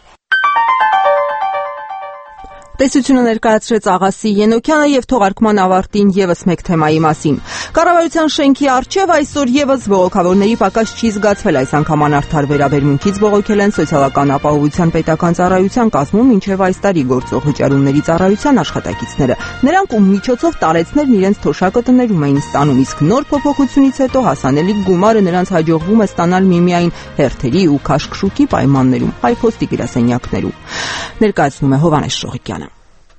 Տեսությունը ներկայացրեց Աղասի Ենոքյանը եւ թողարկման ավարտին եւս մեկ թեմայի մասին։ Կառավարության շենքի առջեւ այսօր եւս բողոքավորների պակաս չի զգացվել, այս անգամ անարդար վերաբերմունքից բողոքել են սոցիալական ապահովության պետական ծառայության կազմում մինչեւ այս տարի գործող վճարումների ծառայության աշխատակիցները։ Նրանք ում միջոցով տարեցներն իրենց թոշակը տներում էին ստանում, իսկ նոր փոփոխությունից հետո հասանելի գումարը նրանց հաջողվում է ստանալ միմիայն հերթերի ու քաշքշուկի պայմաններում, հայ փոստի գրասենյակներում։ Ներկայացնում է Հովհաննես Շողիկյանը։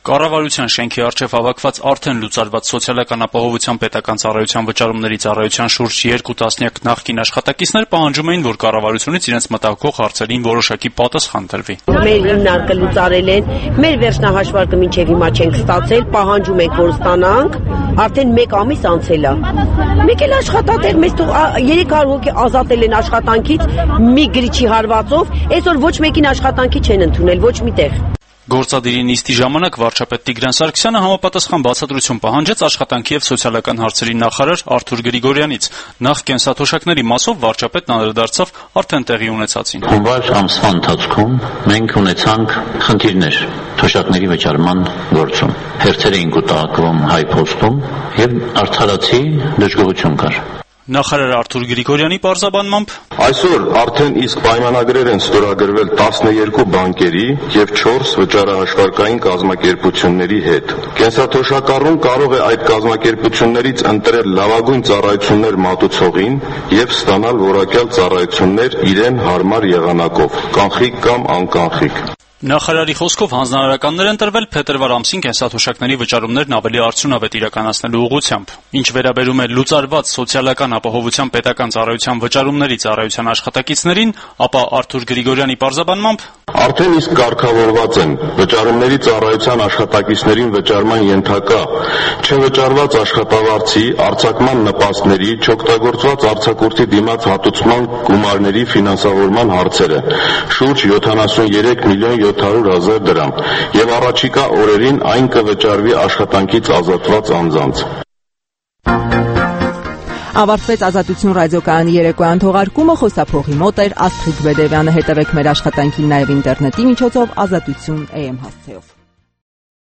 Կառավարության շենքի առջև հավաքված արդեն լուծարված սոցիալական ապահովության պետական ծառայության վճարումների ծառայության շուրջ 2 տասնյակ նախկին աշխատակիցներ պահանջում էին, որ կառավարությունից իրենց մտահոգող հարցերին որոշակի պատասխան տրվի։ Մեր հիմնարկը լուծարել են, մեր վերջնահաշվարկը մինչև հիմա չենք ստացել, պահանջում ենք, որ ստանանք, արդեն 1 ամիս անցել է։ Մեկ էլ աշխատատեղ մեզ 300 հոգի ազատել են աշխատանքից մի գրիչի հարվածով, այսօր ոչ մեկին աշխատանքի չեն ընդունել, ոչ միտեղ։ Գործադիրի նիստի ժամանակ վարչապետ Տիգրան Սարգսյանը համապատասխան բացատրություն պահանջեց աշխատանքի եւ սոցիալական հարցերի նախարար Արթուր Գրիգորյանից։ Նախ կենսաթոշակների մասով վարչապետն անդրադարձավ արդեն տեղի ունեցածին։ Հունվար ամսվա ընթացքում մենք ունեցանք խնդիրներ թոշակների վճարման գործում։ Հերթեր էին կուտակվում Հայփոստում եւ արդարացի դժգոհություն կար։ Նախարար Արթուր Գրիգորյանի պարզաբանմամբ այսօր արդեն իսկ պայմանագրեր են ստորագրվել 12 բանկերի եւ 4 վճարահաշվարկային կազմակերպությունների հետ։ Կենսաթոշակառուն կարող է այդ կազմակերպություններից ընտրել լավագույն ծառայություններ մատուցողին եւ ստանալ որակյալ ծառայություններ իրեն հարմար եղանակով, կանխիկ կամ անկանխիկ։ Նախարարի խոսքով հանձնարարականներ են տրվել փետրվար ամսին կենսաթոշակների վճարումներն ավելի արդյունավետ իրականացնելու ուղղությամբ։ Ինչ վերաբերում է լուծարված սոցիալական ապահովության պետական ծառայության վճարումների ծառայության աշխատակիցներին, ապա Արթուր Գրիգորյանի պարզաբանմամբ արդեն իսկ կարգավորված են վճարումների ծառայության աշխատակիցներին վճարման ենթակա չվճարված աշխատավարձի, արձակման նպաստների, չօգտագործված արձակուրդի դիմաց հատուցման գումարների ֆինանսավորման հարցերը, շուրջ 73 միլիոն 700,000 դրամ, եւ առաջիկա օրերին այն կվճարվի աշխատանքից ազատված անձանց։ Ավարտվեց Ազատություն ռադիոկայանի երեկոյան թողարկումը, խոսափողի մոտ էր Աստղիկ Բեդևյանը, հետևեք մեր աշխատանքին նաև ինտերնետի միջոցով ազատություն.am հասցեով։